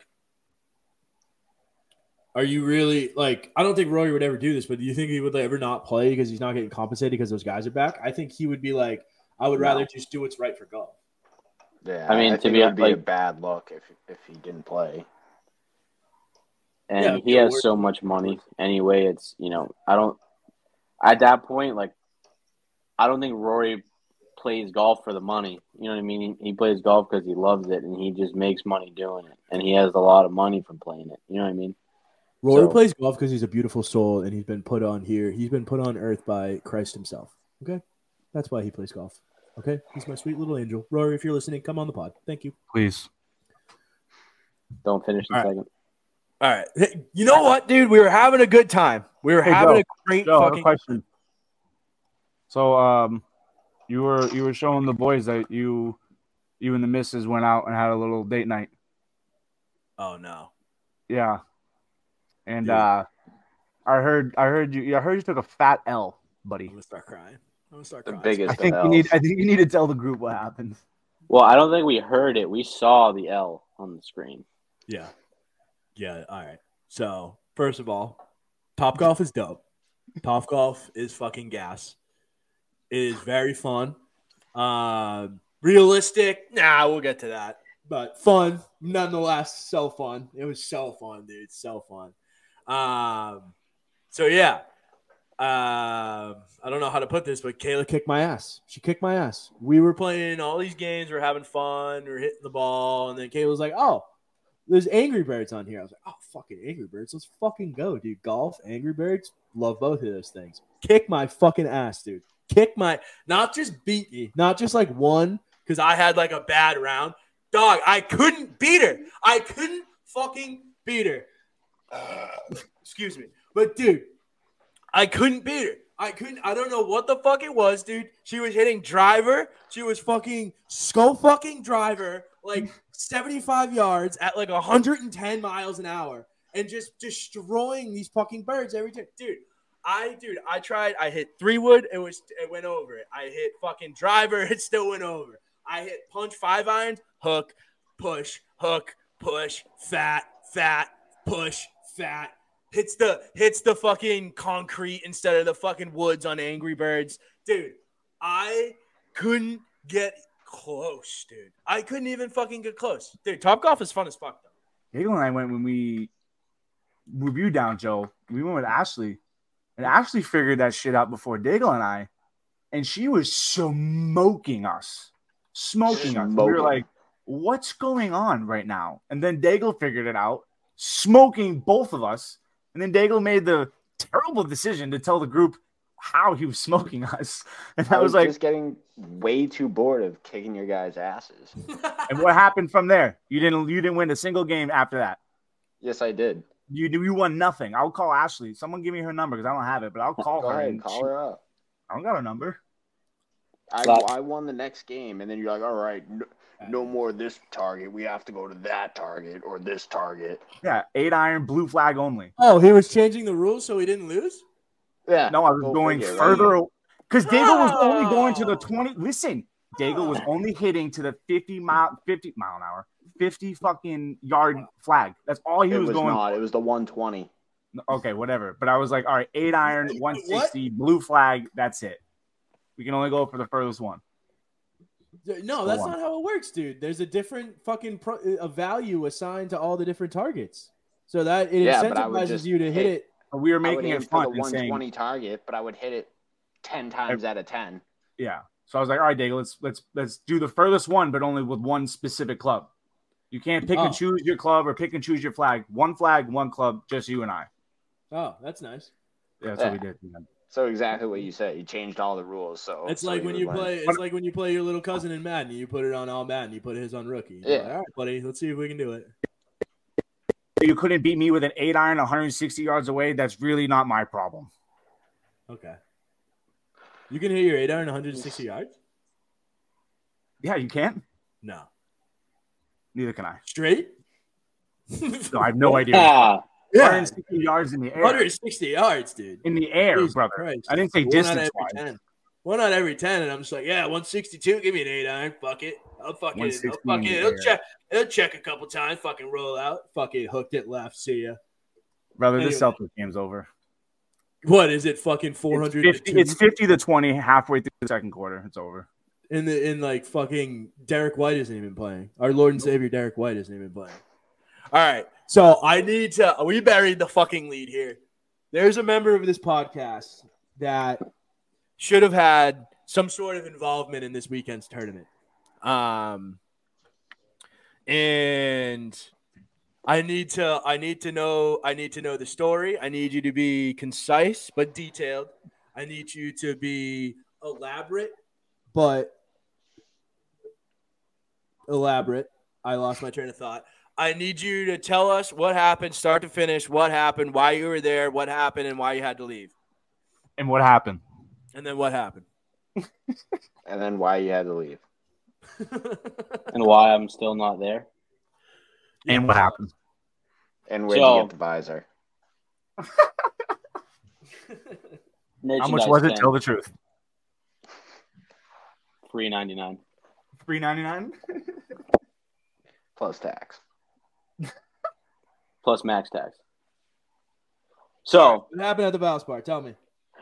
are you really like? I don't think Rory would ever do this, but do you think he would ever not play because he's not getting compensated because those guys are back? I think he would be like, I would rather just do what's right for golf. Yeah, I mean, it would be a bad look if he didn't play. And he has so much money anyway. It's at that point, like, I don't think Rory plays golf for the money. You know what I mean? He plays golf because he loves it, and he just makes money doing it, and he has a lot of money from playing it. You know what I mean? Rory plays golf because he's a beautiful soul, and he's been put on here. He's been put on earth by Christ himself. Okay? That's why he plays golf. Okay? He's my sweet little angel. Rory, if you're listening, come on the pod. Thank you. Please. Don't finish in second. All right. Hey, you know what, dude? We were having a good time. We were having a great fucking question. So, you were showing the boys that you and the missus went out and had a little date night. Oh, no. Yeah. And I heard you took a fat L, buddy. I'm gonna start crying. The biggest. I think you need to tell the group what happened. Well, I don't think we heard it. We saw the L on the screen. Yeah. Yeah. All right. So first of all, Topgolf is dope. Topgolf is fucking gas. It is very fun. Realistic. Nah, we'll get to that. But fun, nonetheless. So fun. It was so fun, dude. So fun. So yeah, I don't know how to put this, but Kayla kicked my ass. She kicked my ass. We were playing all these games. We're having fun. We're hitting the ball. And then Kayla was like, oh, there's Angry Birds on here. I was like, oh, fucking Angry Birds. Let's fucking go, dude. Golf, Angry Birds. Love both of those things. Kick my fucking ass, dude. Not just beat me. Not just like one because I had like a bad round. Dog, I couldn't beat her. I couldn't fucking beat her. Excuse me. But, dude, I couldn't beat her. I don't know what the fuck it was, dude. She was hitting driver. She was fucking skull fucking driver, like 75 yards at like 110 miles an hour and just destroying these fucking birds every time. Dude, I tried. I hit 3-wood. It went over it. I hit fucking driver. It still went over. I hit punch 5-iron, hook, push, fat, push, fat. Hits the fucking concrete instead of the fucking woods on Angry Birds. Dude, I couldn't get close, dude. I couldn't even fucking get close. Dude, Topgolf is fun as fuck, though. Daigle and I went when we reviewed down, Joe. We went with Ashley. And Ashley figured that shit out before Daigle and I. And she was smoking us. We were like, what's going on right now? And then Daigle figured it out, smoking both of us. And then Daigle made the terrible decision to tell the group, how he was smoking us. And I I was was like, just getting way too bored of kicking your guys' asses. and what happened from there? You didn't win a single game after that. Yes, I did. You won nothing. I'll call Ashley. Someone give me her number because I don't have it, but I'll call Go her. ahead, call her up. I don't got her number. I won the next game, and then you're like, all right, no more this target. We have to go to that target or this target. Yeah, 8-iron, blue flag only. Oh, he was changing the rules so he didn't lose? Yeah. No, I was going further because Daigle was only going to the 20. Listen, Daigle was only hitting to the 50 mile an hour, 50 fucking yard flag. That's all he was going. Not. It was the 120. Okay, whatever. But I was like, all right, 8-iron, 160, blue flag. That's it. We can only go for the furthest one. No, that's not how it works, dude. There's a different fucking a value assigned to all the different targets, so that it incentivizes you to hit it. But we were making it fun. For the 120 target, but I would hit it 10 times out of 10. Yeah. So I was like, all right, Daigle, let's do the furthest one, but only with one specific club. You can't pick and choose your club or pick and choose your flag. One flag, one club, just you and I. Oh, that's nice. Yeah, that's what we did. So exactly what you said. You changed all the rules. So it's like when you play. It's like when you play your little cousin in Madden. You put it on all Madden. You put his on rookie. You're like, all right, buddy. Let's see if we can do it. You couldn't beat me with an 8-iron 160 yards away. That's really not my problem. Okay. You can hit your 8-iron 160 yards? Yeah, you can't? No. Neither can I. Straight? No, I have no idea. Yeah. 160 yards in the air. 160 yards, dude. In the air, Jesus brother. Christ. I didn't say distance-wise. One out every 10, and I'm just like, yeah, 162, give me an 8-iron. Fuck it. I'll fucking it'll check a couple times, fucking roll out. Fucking hooked it left. See ya. Brother, this Celtics game's over. What is it? Fucking 400. It's 50-20 halfway through the second quarter. It's over. In like fucking Derek White isn't even playing. Our Lord and Savior Derek White isn't even playing. All right. So I need to we buried the fucking lead here. There's a member of this podcast that should have had some sort of involvement in this weekend's tournament. And I need to know the story. I need you to be concise but detailed. I need you to be elaborate. I lost my train of thought. I need you to tell us what happened, start to finish, what happened, why you were there, what happened, and why you had to leave. And what happened? And then what happened? And then why you had to leave. And why I'm still not there. And what happened? And where'd you get the visor? How much was it? Tell the truth. $3.99. $3.99? Plus tax. Plus max tax. So what happened at the Valspar? Tell me.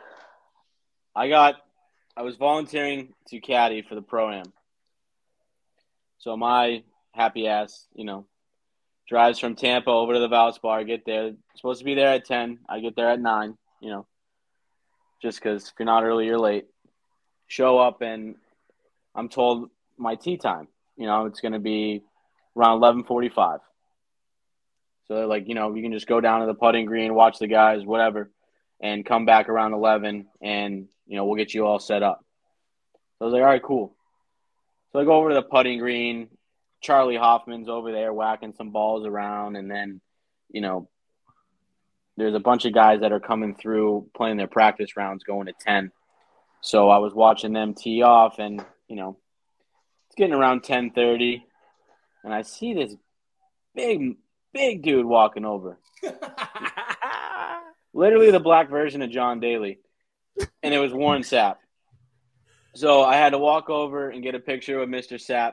I was volunteering to caddy for the Pro-Am. So my happy ass, drives from Tampa over to the Valspar, get there. Supposed to be there at 10. I get there at 9, just because if you're not early, you're late. Show up and I'm told my tee time, it's going to be around 11:45. So they're like, you can just go down to the putting green, watch the guys, whatever, and come back around 11 and, we'll get you all set up. So I was like, all right, cool. So I go over to the putting green. Charlie Hoffman's over there whacking some balls around. And then, there's a bunch of guys that are coming through playing their practice rounds going to 10. So I was watching them tee off and, it's getting around 10:30. And I see this big dude walking over. Literally the black version of John Daly. And it was Warren Sapp. So I had to walk over and get a picture with Mr. Sapp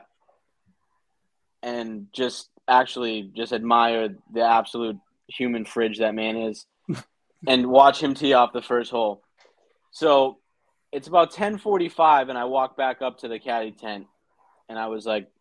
and just admire the absolute human fridge that man is and watch him tee off the first hole. So it's about 10:45 and I walk back up to the caddy tent and I was like,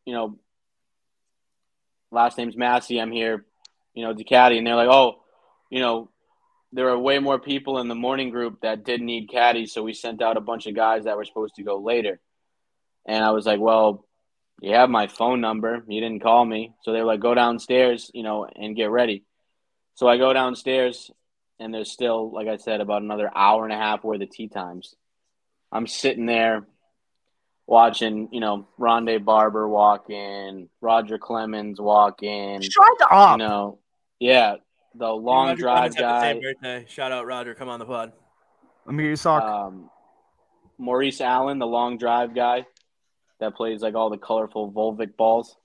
last name's Massey. I'm here, to caddy. And they're like, oh, there are way more people in the morning group that didn't need caddies, so we sent out a bunch of guys that were supposed to go later. And I was like, well, you have my phone number. You didn't call me. So they were like, go downstairs, and get ready. So I go downstairs, and there's still, like I said, about another hour and a half worth of tee times. I'm sitting there watching, Rondé Barber walk in, Roger Clemens walk in. Shut up. Yeah, the long Roger drive Clemens had the guy. same birthday. Shout out Roger, come on the pod. Let me hear your sock. Maurice Allen, the long drive guy that plays like all the colorful Volvic balls.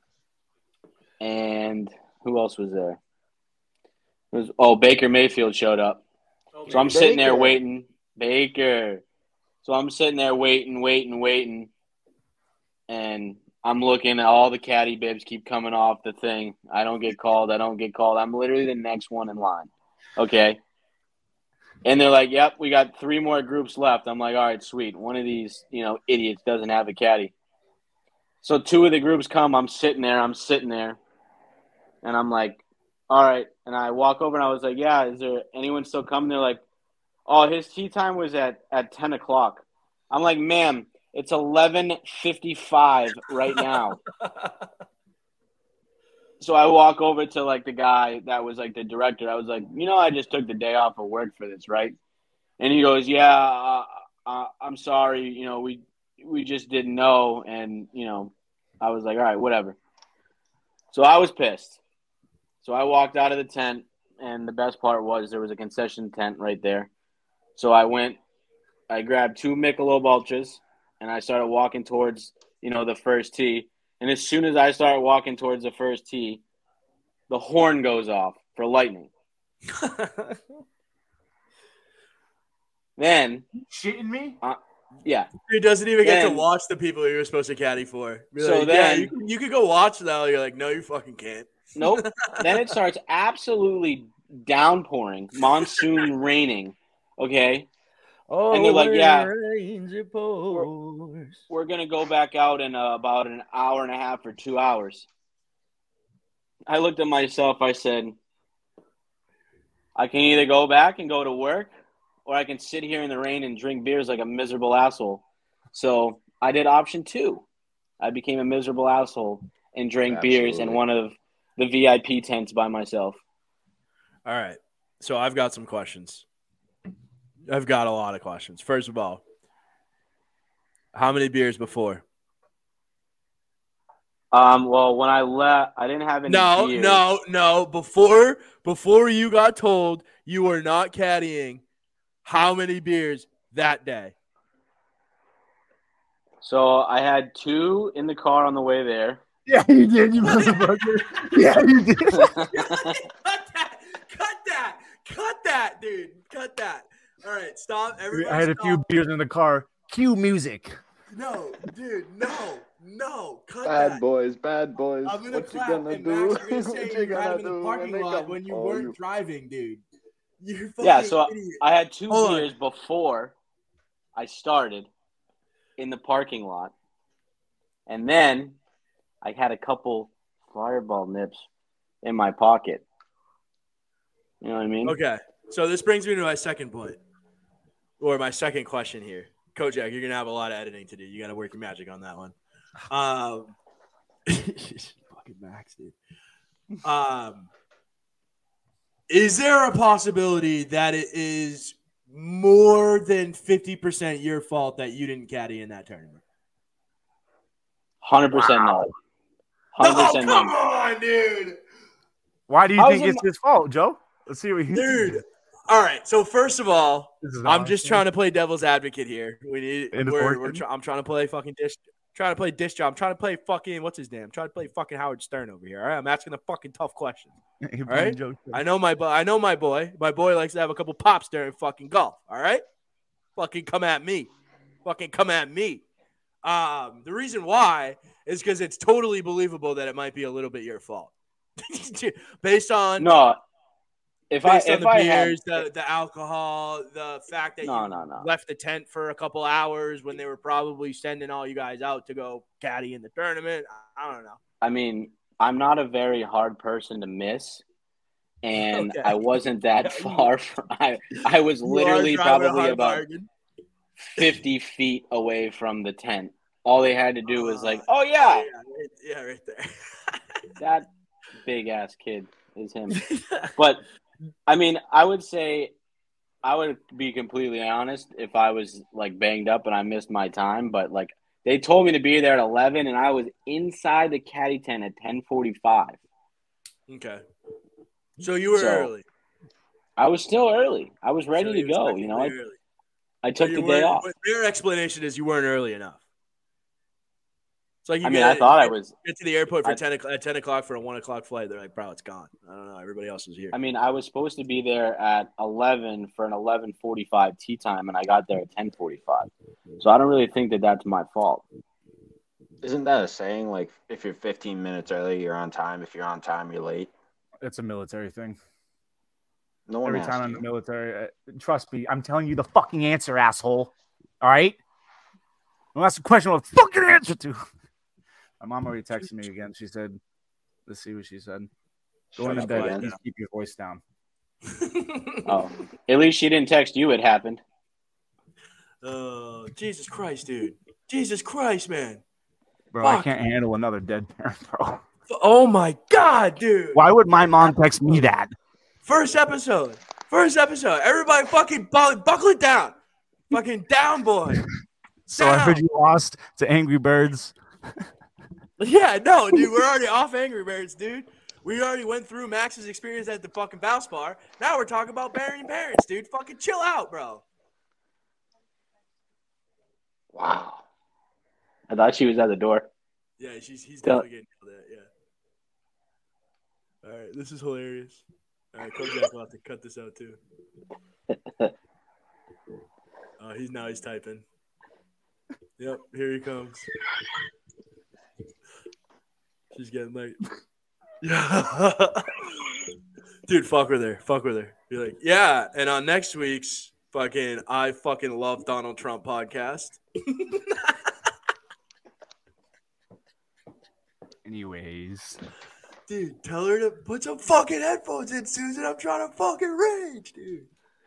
And who else was there? Baker Mayfield showed up. So I'm sitting there waiting. Baker. So I'm sitting there waiting. And I'm looking at all the caddy bibs keep coming off the thing. I don't get called. I'm literally the next one in line. Okay. And they're like, yep, we got 3 more groups left. I'm like, all right, sweet. One of these, idiots doesn't have a caddy. So 2 of the groups come. I'm sitting there. And I'm like, all right. And I walk over and I was like, yeah, is there anyone still coming? They're like, oh, his tee time was at 10 o'clock. I'm like, ma'am, it's 11:55 right now. So I walk over to like the guy that was like the director. I was like, I just took the day off of work for this, right? And he goes, yeah, I'm sorry. We just didn't know. And, I was like, all right, whatever. So I was pissed. So I walked out of the tent, and the best part was there was a concession tent right there. So I grabbed 2 Michelob Ultras, and I started walking towards, the first tee. And as soon as I start walking towards the first tee, the horn goes off for lightning. Then, shitting me? Yeah. He doesn't even get to watch the people you were supposed to caddy for. You could go watch though. You're like, no, you fucking can't. Nope. Then it starts absolutely downpouring, monsoon raining. Okay. Oh, and they're like, yeah, we're going to go back out in about an hour and a half or 2 hours. I looked at myself. I said, I can either go back and go to work, or I can sit here in the rain and drink beers like a miserable asshole. So I did option 2. I became a miserable asshole and drank beers in one of the VIP tents by myself. All right. So I've got some questions. I've got a lot of questions. First of all, how many beers before? Well, when I left, I didn't have any beers. No. Before you got told you were not caddying, how many beers that day? So I had 2 in the car on the way there. Yeah, you did, you motherfucker. Yeah, you did. Cut that, dude. Cut that. All right, stop. Everybody I had a few beers in the car. Cue music. No, dude, no. Cut bad that. boys. I'm gonna What clap. you gonna And do? Max, you're gonna say you had him in the parking lot when you weren't driving, dude. You're fucking so idiot. I had 2 beers before I started in the parking lot, and then I had a couple Fireball nips in my pocket. You know what I mean? Okay, so this brings me to my second point, or my second question here. Kojak, you're going to have a lot of editing to do. You got to work your magic on that one. Fucking Max, dude. Is there a possibility that it is more than 50% your fault that you didn't caddy in that tournament? 100% no. 100% come on, dude. Why do you think it's his fault, Joe? Let's see what you Dude. All right. So first of all, I'm just trying to play devil's advocate here. I'm trying to play fucking dish job. I'm trying to play fucking what's his name? I'm trying to play fucking Howard Stern over here. All right. I'm asking the fucking tough questions. All right. I know my boy. My boy likes to have a couple pops during fucking golf. All right. Fucking come at me. The reason why is because it's totally believable that it might be a little bit your fault. Based on the beers, the alcohol, the fact that you left the tent for a couple hours when they were probably sending all you guys out to go caddy in the tournament. I don't know. I mean, I'm not a very hard person to miss, and I wasn't that far from. I was literally probably about 50 feet away from the tent. All they had to do was like, oh yeah, right there. That big ass kid is him. But I mean, I would say I would be completely honest if I was like banged up and I missed my time, but like they told me to be there at 11 and I was inside the caddy tent at 10:45. Okay. So you were early. I was still early. I was ready to go, you know. I took the day off. Their explanation is you weren't early enough. It's like I thought I was get to the airport for 10 o'clock for a 1 o'clock flight. They're like, bro, it's gone. I don't know. Everybody else was here. I mean, I was supposed to be there at 11 for an 11:45 tea time, and I got there at 10:45. So I don't really think that that's my fault. Isn't that a saying? Like, if you're 15 minutes early, you're on time. If you're on time, you're late. It's a military thing. No one Every time I'm in the military, trust me, I'm telling you the fucking answer, asshole. All right? Don't ask a question with a fucking answer to. My mom already texted me again. She said, let's see what she said. Go into bed and keep your voice down. Oh, at least she didn't text you. It happened. Oh, Jesus Christ, dude. Jesus Christ, man. Bro, fuck. I can't handle another dead parent, bro. Oh, my God, dude. Why would my mom text me that? First episode. Everybody fucking buckle it down. Fucking down, boy. So I heard you lost to Angry Birds. Yeah, no, dude. We're already off Angry Birds, dude. We already went through Max's experience at the fucking Bounce Bar. Now we're talking about burying parents, dude. Fucking chill out, bro. Wow. I thought she was at the door. Yeah, he's definitely getting killed at, yeah. All right, this is hilarious. All right, Kojak will have to cut this out too. He's typing. Yep, here he comes. She's getting late. Dude, fuck with her. You're like, yeah, and on next week's I fucking love Donald Trump podcast. Anyways. Dude, tell her to put some fucking headphones in, Susan. I'm trying to fucking rage, dude.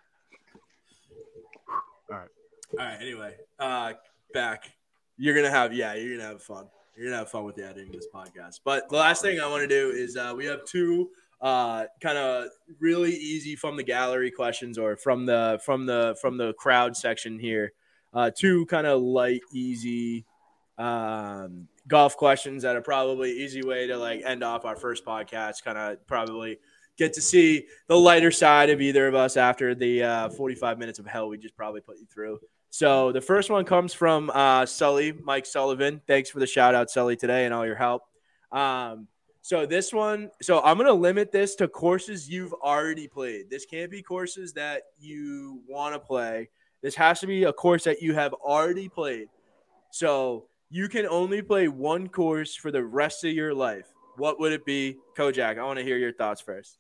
All right. Anyway, back. You're gonna have fun. You're gonna have fun with the editing of this podcast. But the last thing I want to do is we have two kind of really easy from the gallery questions or from the crowd section here. Two kind of light, easy golf questions that are probably easy way to like end off our first podcast. Kind of probably get to see the lighter side of either of us after the 45 minutes of hell we just probably put you through. So the first one comes from Sully, Mike Sullivan. Thanks for the shout out, Sully, today and all your help. So this one, I'm going to limit this to courses you've already played. This can't be courses that you want to play. This has to be a course that you have already played. So you can only play one course for the rest of your life. What would it be? Kojak, I want to hear your thoughts first.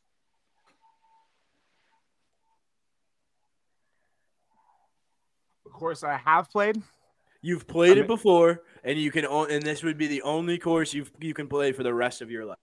The course I have played? You've played it before, and you can, and this would be the only course you can play for the rest of your life.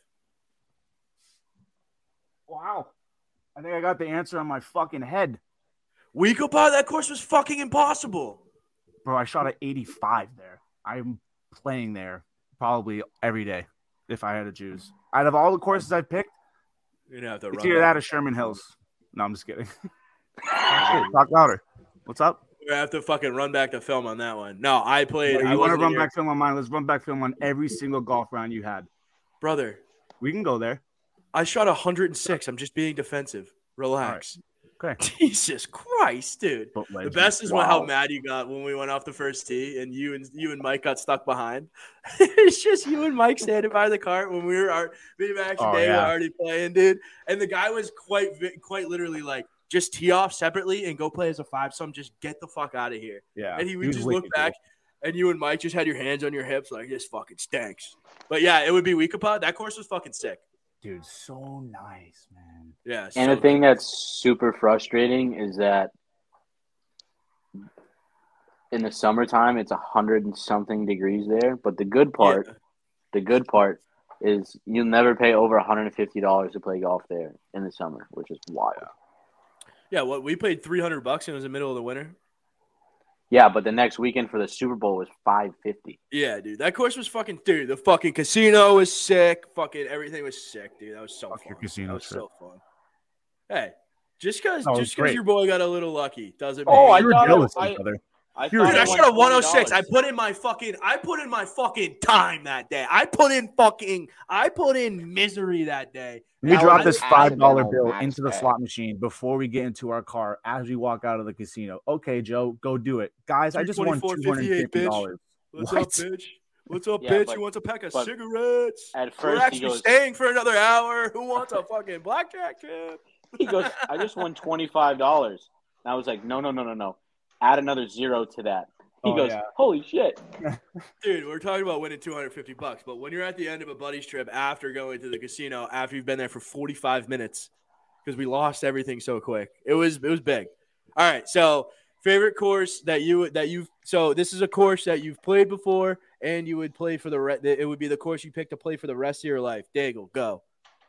Wow. I think I got the answer on my fucking head. Weekopah, that course was fucking impossible. Bro, I shot at 85 there. I'm playing there probably every day if I had to choose. Out of all the courses I've picked, you'd have to it's either that or Sherman Hills. No, I'm just kidding. Talk louder. What's up? We have to fucking run back the film on that one. No, I played. You want to run back film on mine? Let's run back film on every single golf round you had. Brother. We can go there. I shot 106. I'm just being defensive. Relax. Right. Okay. Jesus Christ, dude. The best is how mad you got when we went off the first tee and you and Mike got stuck behind. It's just you and Mike standing by the cart when we were me and Dave were already playing, dude. And the guy was quite literally like, just tee off separately and go play as a 5-some. Just get the fuck out of here. Yeah. And he would just look back, and you and Mike just had your hands on your hips like, this fucking stinks. But yeah, it would be Weekopah. That course was fucking sick. Dude, so nice, man. Yeah. And the thing that's super frustrating is that in the summertime, it's 100 and something degrees there. But the good part is you'll never pay over $150 to play golf there in the summer, which is wild. Yeah, we paid $300 and it was the middle of the winter. Yeah, but the next weekend for the Super Bowl was $550. Yeah, dude, that course was fucking. Dude, the fucking casino was sick. Fucking everything was sick, dude. That was so fun. Your casino that was so fun. Hey, just because great. your boy got a little lucky doesn't mean. Oh, I You were thought jealous I, of each other. I You were thought Dude, I it shot won a 106. $20. I put in my fucking time that day. I put in misery that day. We That drop was this an $5 accidental bill max into the bet. slot machine before we get into our car as we walk out of the casino. Okay, Joe, go do it. Guys, I just won $224.58, $250. What's What? up, bitch? What's up, Yeah, bitch? but- Who wants a pack of but cigarettes? At We're first, he actually goes, staying for another hour. Who wants a fucking blackjack chip? I just won $25. And I was like, no. Add another zero to that. He Oh, goes, yeah. holy shit. Dude, we're talking about winning $250, but when you're at the end of a buddy's trip after going to the casino, after you've been there for 45 minutes, because we lost everything so quick, it was big. All right, so favorite course so this is a course that you've played before and you would play for it would be the course you pick to play for the rest of your life. Daigle, go.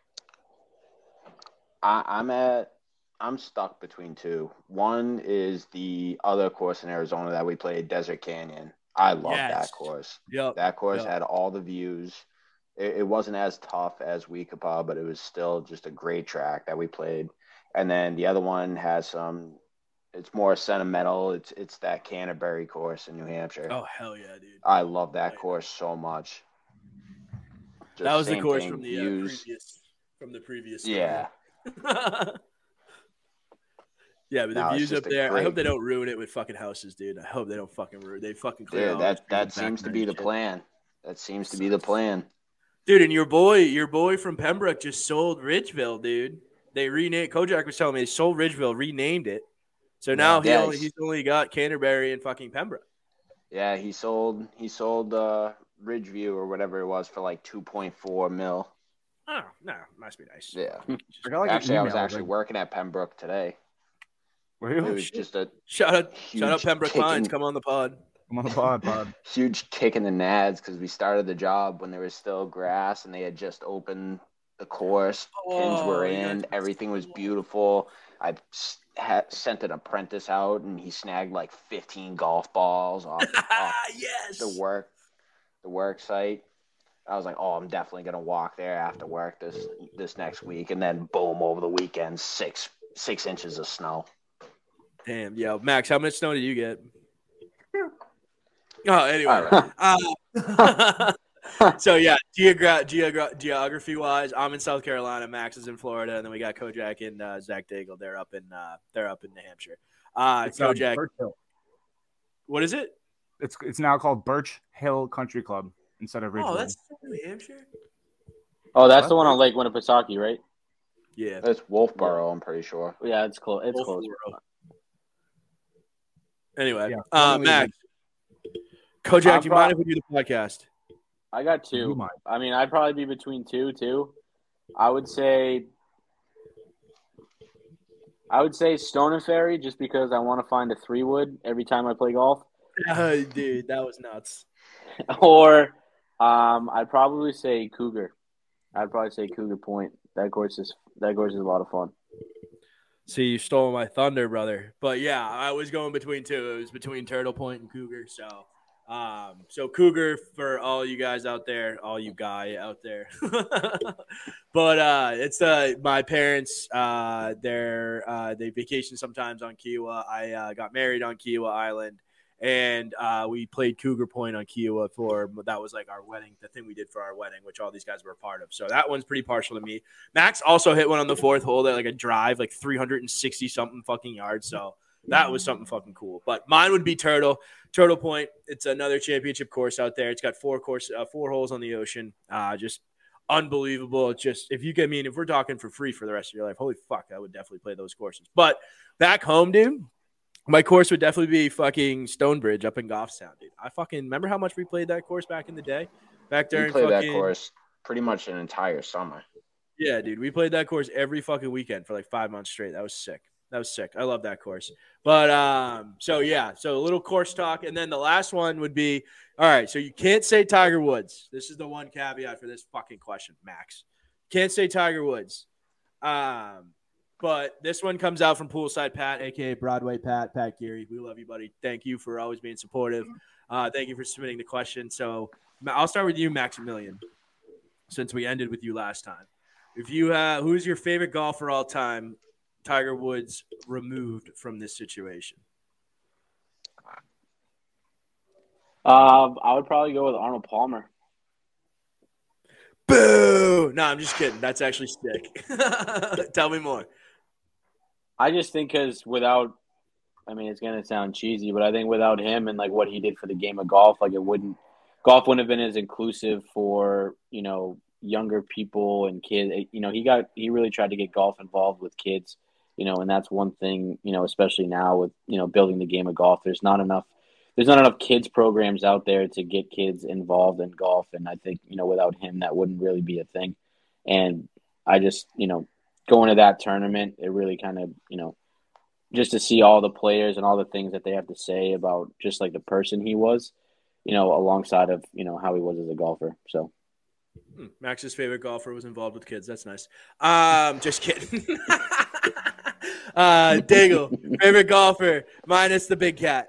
I'm stuck between two. One is the other course in Arizona that we played, Desert Canyon. I love that course. Yep. That course had all the views. It wasn't as tough as Weekapaug, but it was still just a great track that we played. And then the other one has it's more sentimental. It's that Canterbury course in New Hampshire. Oh, hell yeah, dude. I love that course so much. Just That was the same course thing, from the previous story. Yeah. Yeah, but the No, it's views just up a there. I great- hope they don't ruin it with fucking houses, dude. I hope they don't fucking ruin. They fucking clear. Dude, all those trees that back seems to then be and the shit. plan. That seems to be the plan. Dude, and your boy from Pembroke just sold Ridgeville, dude. They renamed. Kojak was telling me they sold Ridgeville, renamed it. So now he's only got Canterbury and fucking Pembroke. Yeah, he sold Ridgeview or whatever it was for like 2.4 mil. Oh, no, must be nice. Yeah. I got like Actually, I an was email, actually working at Pembroke today. Were It you? was just a Shout out huge Pembroke kick Pines. in- Come on the pod. I'm on the pod. huge kick in the nads because we started the job when there was still grass and they had just opened the course. Pins were you in. guys- Everything was beautiful. I sent an apprentice out and he snagged like 15 golf balls off Yes. the work site. I was like, oh, I'm definitely gonna walk there after work this next week, and then boom, over the weekend, 6 inches of snow. Damn, yo, Max, how much snow did you get? Oh, anyway. All So yeah, geography wise, I'm in South Carolina. Max is in Florida, and then we got Kojak and Zach Daigle. They're up in New Hampshire. Kojak, Birch Hill. what is it? It's now called Birch Hill Country Club instead of Ridgewood. Oh, that's New Hampshire. Oh, that's the one on Lake Winnipesaukee, right? Yeah, That's Wolfboro, I'm pretty sure. Yeah, it's close. It's close. Anyway, Yeah. Max, Kojak, do you mind if we do the podcast? I got You two. might. I mean, I'd probably be between two, too. I would say Stone and Ferry just because I want to find a 3-wood every time I play golf. Dude, that was nuts. Or I'd probably say Cougar. I'd probably say Cougar Point. That course is a lot of fun. See, you stole my thunder, brother. But yeah, I was going between two. It was between Turtle Point and Cougar. So Cougar for all you guys out there, all you guy out there. But it's my parents. They vacation sometimes on Kiowa. I got married on Kiowa Island, and we played Cougar Point on Kiowa that was like our wedding, the thing we did for our wedding, which all these guys were a part of. So that one's pretty partial to me. Max also hit one on the fourth hole that like a drive, like 360 something fucking yards. So that was something fucking cool. But mine would be Turtle Point. It's another championship course out there. It's got 4 holes on the ocean. Just unbelievable. It's just if we're talking for free for the rest of your life, holy fuck, I would definitely play those courses. But back home, dude, my course would definitely be fucking Stonebridge up in Goffstown, dude. I fucking remember how much we played that course back in the day. Back during We played that course pretty much an entire summer. Yeah, dude, we played that course every fucking weekend for like 5 months straight. That was sick. I love that course. But so a little course talk, and then the last one would be all right. So you can't say Tiger Woods. This is the one caveat for this fucking question, Max. Can't say Tiger Woods. But this one comes out from Poolside Pat, aka Broadway Pat Geary. We love you, buddy. Thank you for always being supportive. Thank you for submitting the question. So I'll start with you, Maximilian, since we ended with you last time. If you who's your favorite golfer all time? Tiger Woods removed from this situation? I would probably go with Arnold Palmer. Boo! No, I'm just kidding. That's actually sick. Tell me more. I just think because without, I mean, it's gonna sound cheesy, but I think without him and like what he did for the game of golf, like golf wouldn't have been as inclusive for younger people and kids. He really tried to get golf involved with kids, and that's one thing, especially now with building the game of golf. There's not enough kids programs out there to get kids involved in golf, and I think without him that wouldn't really be a thing. And I just going to that tournament, it really kind of just to see all the players and all the things that they have to say about just like the person he was, alongside of how he was as a golfer. So Max's favorite golfer was involved with kids. That's nice. Just kidding. Daigle, favorite golfer minus the big cat.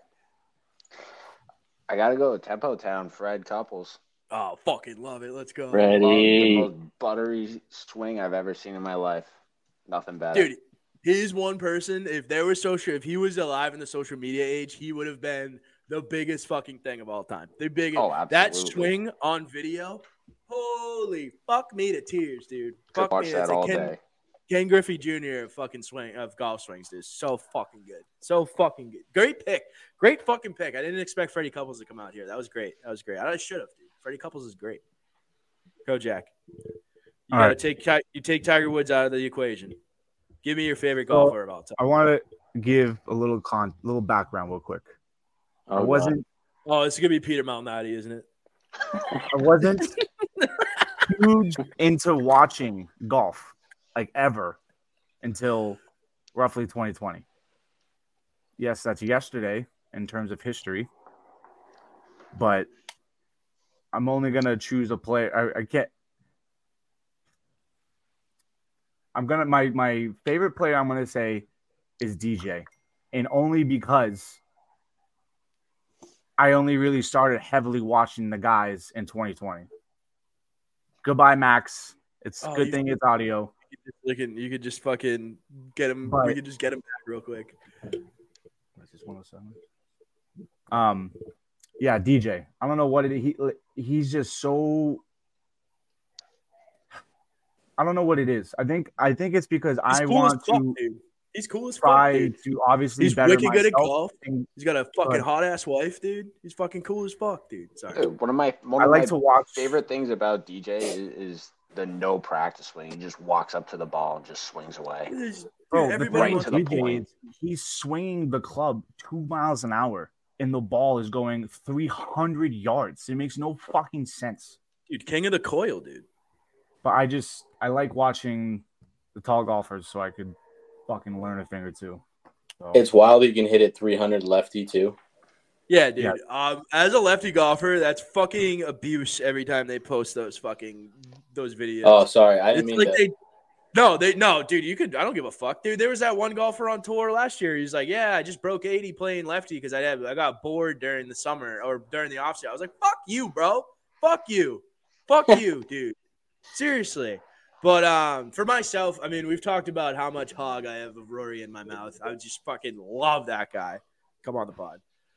I gotta go with Tempo Town, Fred Couples. Oh, fucking love it. Let's go. Ready. The most buttery swing I've ever seen in my life. Nothing better. Dude, he's one person. If he was alive in the social media age, he would have been the biggest fucking thing of all time. The biggest. Oh, absolutely. That swing on video, holy fuck me to tears, dude. Could Fuck watch me. that all day. Ken Griffey Jr. of golf swings, dude. So fucking good. So fucking good. Great pick. Great fucking pick. I didn't expect Freddie Couples to come out here. That was great. I should have, dude. Freddie Couples is great. Go, Jack. You take Tiger Woods out of the equation. Give me your favorite golfer of all time. I want to give a little background real quick. Oh, I wasn't. Oh, it's gonna be Peter Malnati, isn't it? I wasn't huge into watching golf like ever until roughly 2020. Yes, that's yesterday in terms of history, but I'm only gonna choose a player. I can't. My favorite player I'm gonna say is DJ, and only because I only really started heavily watching the guys in 2020. Goodbye, Max. It's a good thing it's audio. You could just fucking get him. We could just get him back real quick. That's just 107. Yeah, DJ. I don't know what he's just so. I don't know what it is. I think it's because I want to. He's cool as fuck. Try to obviously. He's better wicked good at golf. He's got a fucking but, hot ass wife, dude. He's fucking cool as fuck, dude. Sorry. One of my favorite things about DJ is the no practice swing. He just walks up to the ball and just swings away. Bro, everybody to the point. He's swinging the club 2 miles an hour, and the ball is going 300 yards. It makes no fucking sense. Dude, king of the coil, dude. But I like watching the tall golfers so I could fucking learn a thing or two. So. It's wild you can hit it 300 lefty too. Yeah, dude. Yeah. As a lefty golfer, that's fucking abuse every time they post those videos. Oh, sorry. I didn't mean like to. No, dude, I don't give a fuck, dude. There was that one golfer on tour last year. He's like, yeah, I just broke 80 playing lefty because I got bored during the summer or during the offseason. I was like, fuck you, bro. Fuck you, dude. Seriously. But for myself, I mean, we've talked about how much hog I have of Rory in my mouth. I just fucking love that guy. Come on the pod.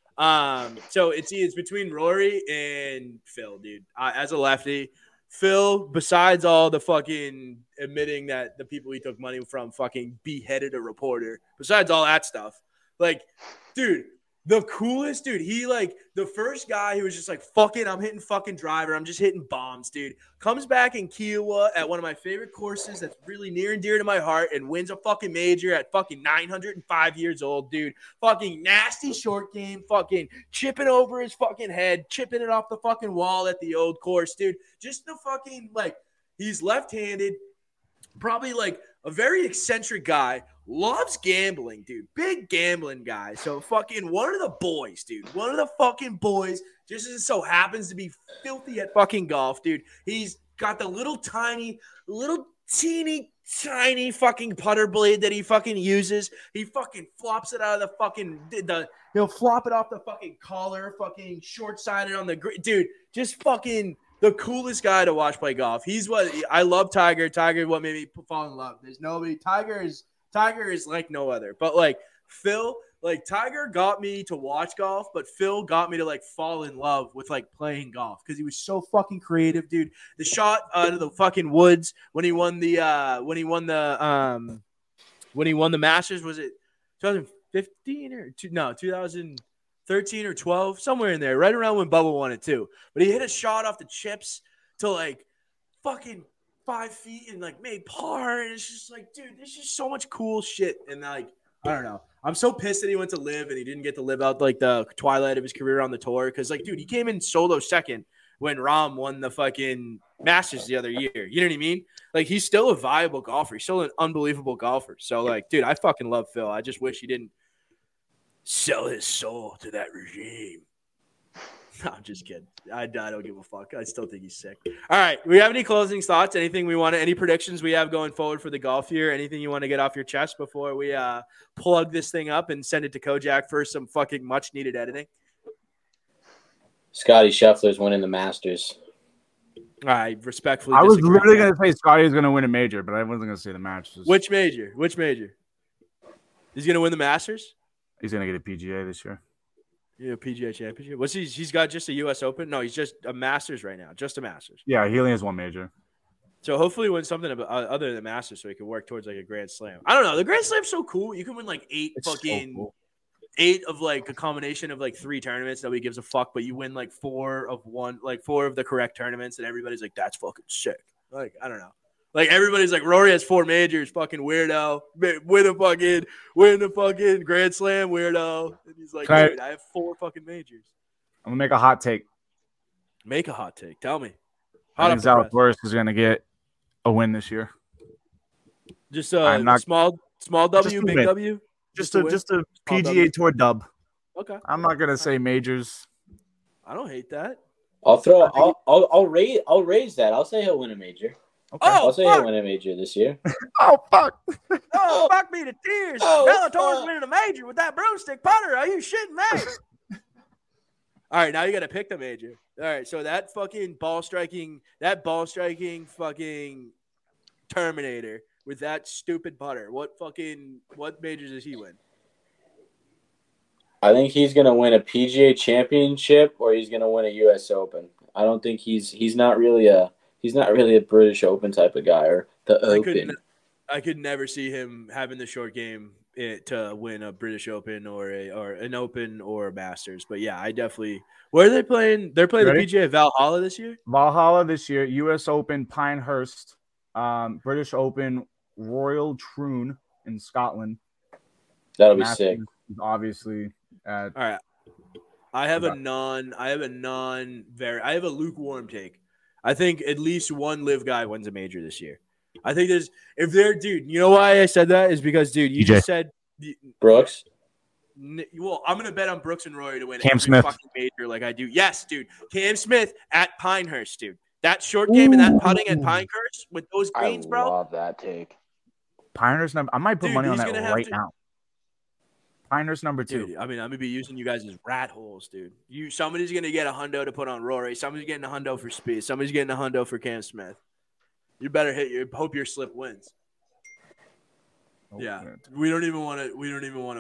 So it's between Rory and Phil, dude. As a lefty, Phil, besides all the fucking admitting that the people he took money from fucking beheaded a reporter, besides all that stuff, like, dude, the coolest dude. He like the first guy who was just like, fuck it, I'm hitting fucking driver. I'm just hitting bombs, dude. Comes back in Kiowa at one of my favorite courses that's really near and dear to my heart and wins a fucking major at fucking 905 years old, dude. Fucking nasty short game, fucking chipping over his fucking head, chipping it off the fucking wall at the old course, dude. Just the fucking, like, he's left-handed, probably like a very eccentric guy. Loves gambling, dude. Big gambling guy. So fucking one of the boys, dude. One of the fucking boys just as so happens to be filthy at fucking golf, dude. He's got the little teeny tiny fucking putter blade that he fucking uses. He fucking flops it out of the fucking he'll flop it off the fucking collar, fucking short-sided on the grid. Dude, just fucking the coolest guy to watch play golf. He's what I love Tiger. Tiger what made me fall in love. Tiger is like no other. But like Phil, like Tiger got me to watch golf, but Phil got me to like fall in love with like playing golf because he was so fucking creative, dude. The shot out of the fucking woods when he won the Masters, was it 2015 or 2013 or 12, somewhere in there, right around when Bubba won it too. But he hit a shot off the chips to like fucking 5 feet and like made par, and it's just like, dude, there's just so much cool shit. And like, I don't know. I'm so pissed that he went to live and he didn't get to live out like the twilight of his career on the tour. Cause like, dude, he came in solo second when Rahm won the fucking Masters the other year. You know what I mean? Like, he's still a viable golfer. He's still an unbelievable golfer. So like, dude, I fucking love Phil. I just wish he didn't sell his soul to that regime. No, I'm just kidding. I don't give a fuck. I still think he's sick. All right. We have any closing thoughts? Anything we want to, any predictions we have going forward for the golf year? Anything you want to get off your chest before we plug this thing up and send it to Kojak for some fucking much needed editing? Scotty Scheffler's winning the Masters. I respectfully I was disagree. literally going to say Scotty's going to win a major, but I wasn't going to say the Masters. Which major? He's going to win the Masters? He's going to get a PGA this year. Yeah, PGA Championship. What's he's got just a U.S. Open? No, he's just a Masters right now. Just a Masters. Yeah, he only has one major. So hopefully win something other than the Masters so he can work towards like a Grand Slam. I don't know. The Grand Slam's so cool. You can win like eight of like a combination of like 3 tournaments. Nobody gives a fuck, but you win like 4 of the correct tournaments, and everybody's like, that's fucking sick. Like, I don't know. Like, everybody's like, Rory has 4 majors, fucking weirdo. Win the fucking Grand Slam, weirdo. And he's like, dude, I have 4 fucking majors. I'm going to make a hot take. Make a hot take. Tell me. I think Zalatoris is going to get a win this year. Just a small W, big win. W? Just a PGA Tour dub. Okay. I'm not going to say majors. I don't hate that. I'll raise that. I'll say he'll win a major. Okay. I'll say he'll win a major this year. Oh, fuck. Oh, fuck me to tears. Bellator's winning a major with that broomstick putter. Are you shitting me? All right, now you got to pick the major. All right, so that fucking ball striking fucking Terminator with that stupid putter. What majors does he win? I think he's going to win a PGA Championship or he's going to win a U.S. Open. I don't think he's not really a British Open type of guy or the Open. I could never see him having the short game to win a British Open or an Open or a Masters. But yeah, I definitely. Where are they playing? They're playing the PGA Valhalla this year. Valhalla this year. U.S. Open Pinehurst, British Open Royal Troon in Scotland. That'll be sick. Obviously. All right. I have a lukewarm take. I think at least one live guy wins a major this year. I think dude, you know why I said that is because, dude, you just said Brooks. Well, I'm going to bet on Brooks and Rory to win Cam Smith. Fucking major like I do. Yes, dude. Cam Smith at Pinehurst, dude. That short game and that putting at Pinehurst with those greens, bro. I love that take. Pinehurst number. I might put money on that right now. Pinehurst number 2. Dude, I mean, I'm gonna be using you guys as rat holes, dude. Somebody's gonna get a hundo to put on Rory. Somebody's getting a hundo for Speed. Somebody's getting a hundo for Cam Smith. You better hope your slip wins. Oh, yeah, man. We don't even want to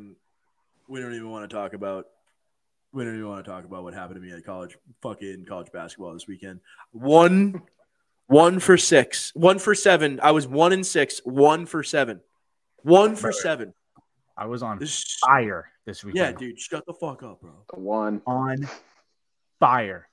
talk about what happened to me at college basketball this weekend. 1 for 6, 1 for 7. I was 1-6, 1 for 7, 1 for 7. I was on fire this weekend. Yeah, dude, shut the fuck up, bro. On fire.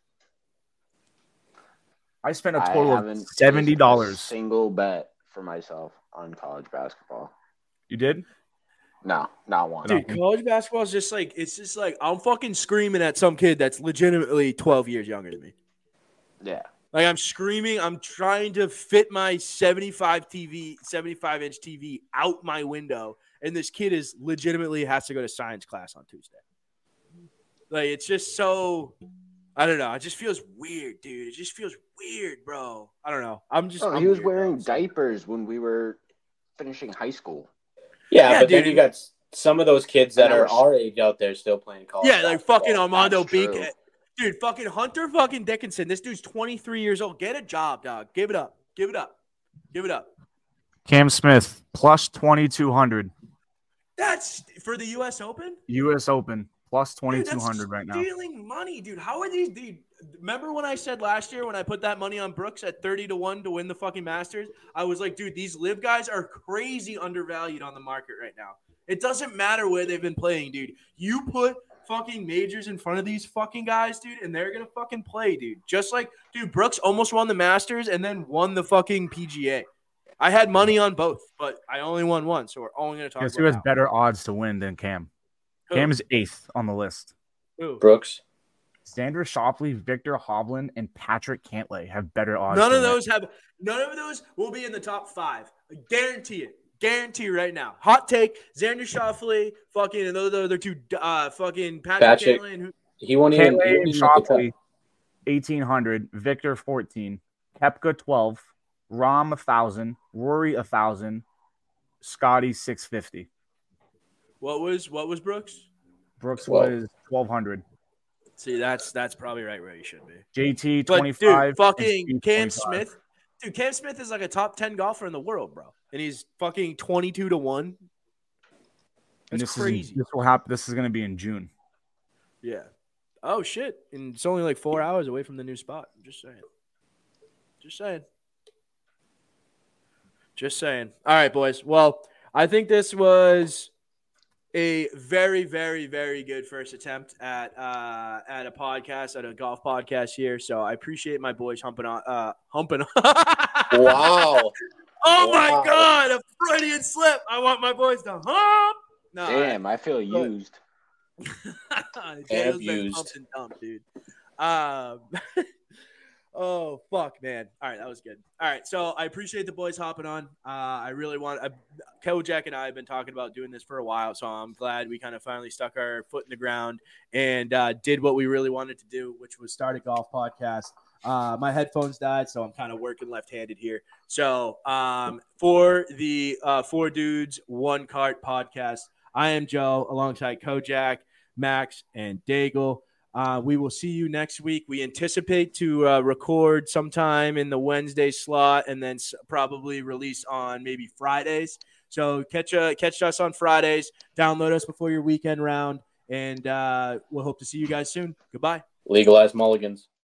I spent a total of $70. Single bet for myself on college basketball. You did? No, not one. Dude, college basketball is just like I'm fucking screaming at some kid that's legitimately 12 years younger than me. Yeah. Like, I'm screaming. I'm trying to fit my 75-inch TV out my window. And this kid legitimately has to go to science class on Tuesday. Like, it's just so, I don't know. It just feels weird, dude. It just feels weird, bro. I don't know. He was wearing diapers when we were finishing high school. Yeah, but dude, then you got some of those kids that are our age out there still playing college. Yeah, like fucking Armando Beacon. Dude, fucking Hunter fucking Dickinson. This dude's 23 years old. Get a job, dog. Give it up. Cam Smith plus 2,200. That's for the U.S. Open. U.S. Open plus Dude, 2,200 right now. Stealing money, dude. How are these? Dude, remember when I said last year when I put that money on Brooks at 30-1 to win the fucking Masters? I was like, dude, these live guys are crazy undervalued on the market right now. It doesn't matter where they've been playing, dude. You put fucking majors in front of these fucking guys, dude, and they're gonna fucking play, dude. Just like, dude, Brooks almost won the Masters and then won the fucking PGA. I had money on both, but I only won one, so we're only gonna talk Guess about who has that. better odds to win than Cam? Who? Cam is 8th on the list. Who? Brooks. Xander Schauffele, Victor Hovland, and Patrick Cantlay have better odds. None of those will be in the top 5. I guarantee it. Guarantee right now. Hot take: Xander Schauffele, fucking, and those other two, fucking Patrick Cantlay and who? He won't even. Cantlay and Schauffele, 1,800. Victor 14. Koepka 12. Rahm 1,000. Rory 1,000. Scotty 650. What was Brooks? Brooks was 1,200. See, that's probably right where he should be. JT But 25. dude, fucking and Cam 25. Smith. Dude, Cam Smith is like a top 10 golfer in the world, bro. And he's fucking 22-1. And That's crazy. This will happen. This is going to be in June. Yeah. Oh, shit. And it's only like 4 hours away from the new spot. I'm just saying. Just saying. All right, boys. Well, I think this was a very, very, very good first attempt at a podcast, at a golf podcast here. So I appreciate my boys humping on. Wow. Oh my God, a Freudian slip. I want my boys to hump. No, Damn, I feel used. Daniel's been Abused. pumped and dumped, dude. Oh fuck, man. All right, that was good. All right, so I appreciate the boys hopping on. I really want. Kojak and I have been talking about doing this for a while, so I'm glad we kind of finally stuck our foot in the ground and did what we really wanted to do, which was start a golf podcast. My headphones died, so I'm kind of working left-handed here. So for the Four Dudes One Cart podcast, I am Joe alongside Kojak, Max, and Daigle. We will see you next week. We anticipate to record sometime in the Wednesday slot and then probably release on maybe Fridays. So catch us on Fridays. Download us before your weekend round, and we'll hope to see you guys soon. Goodbye. Legalize mulligans.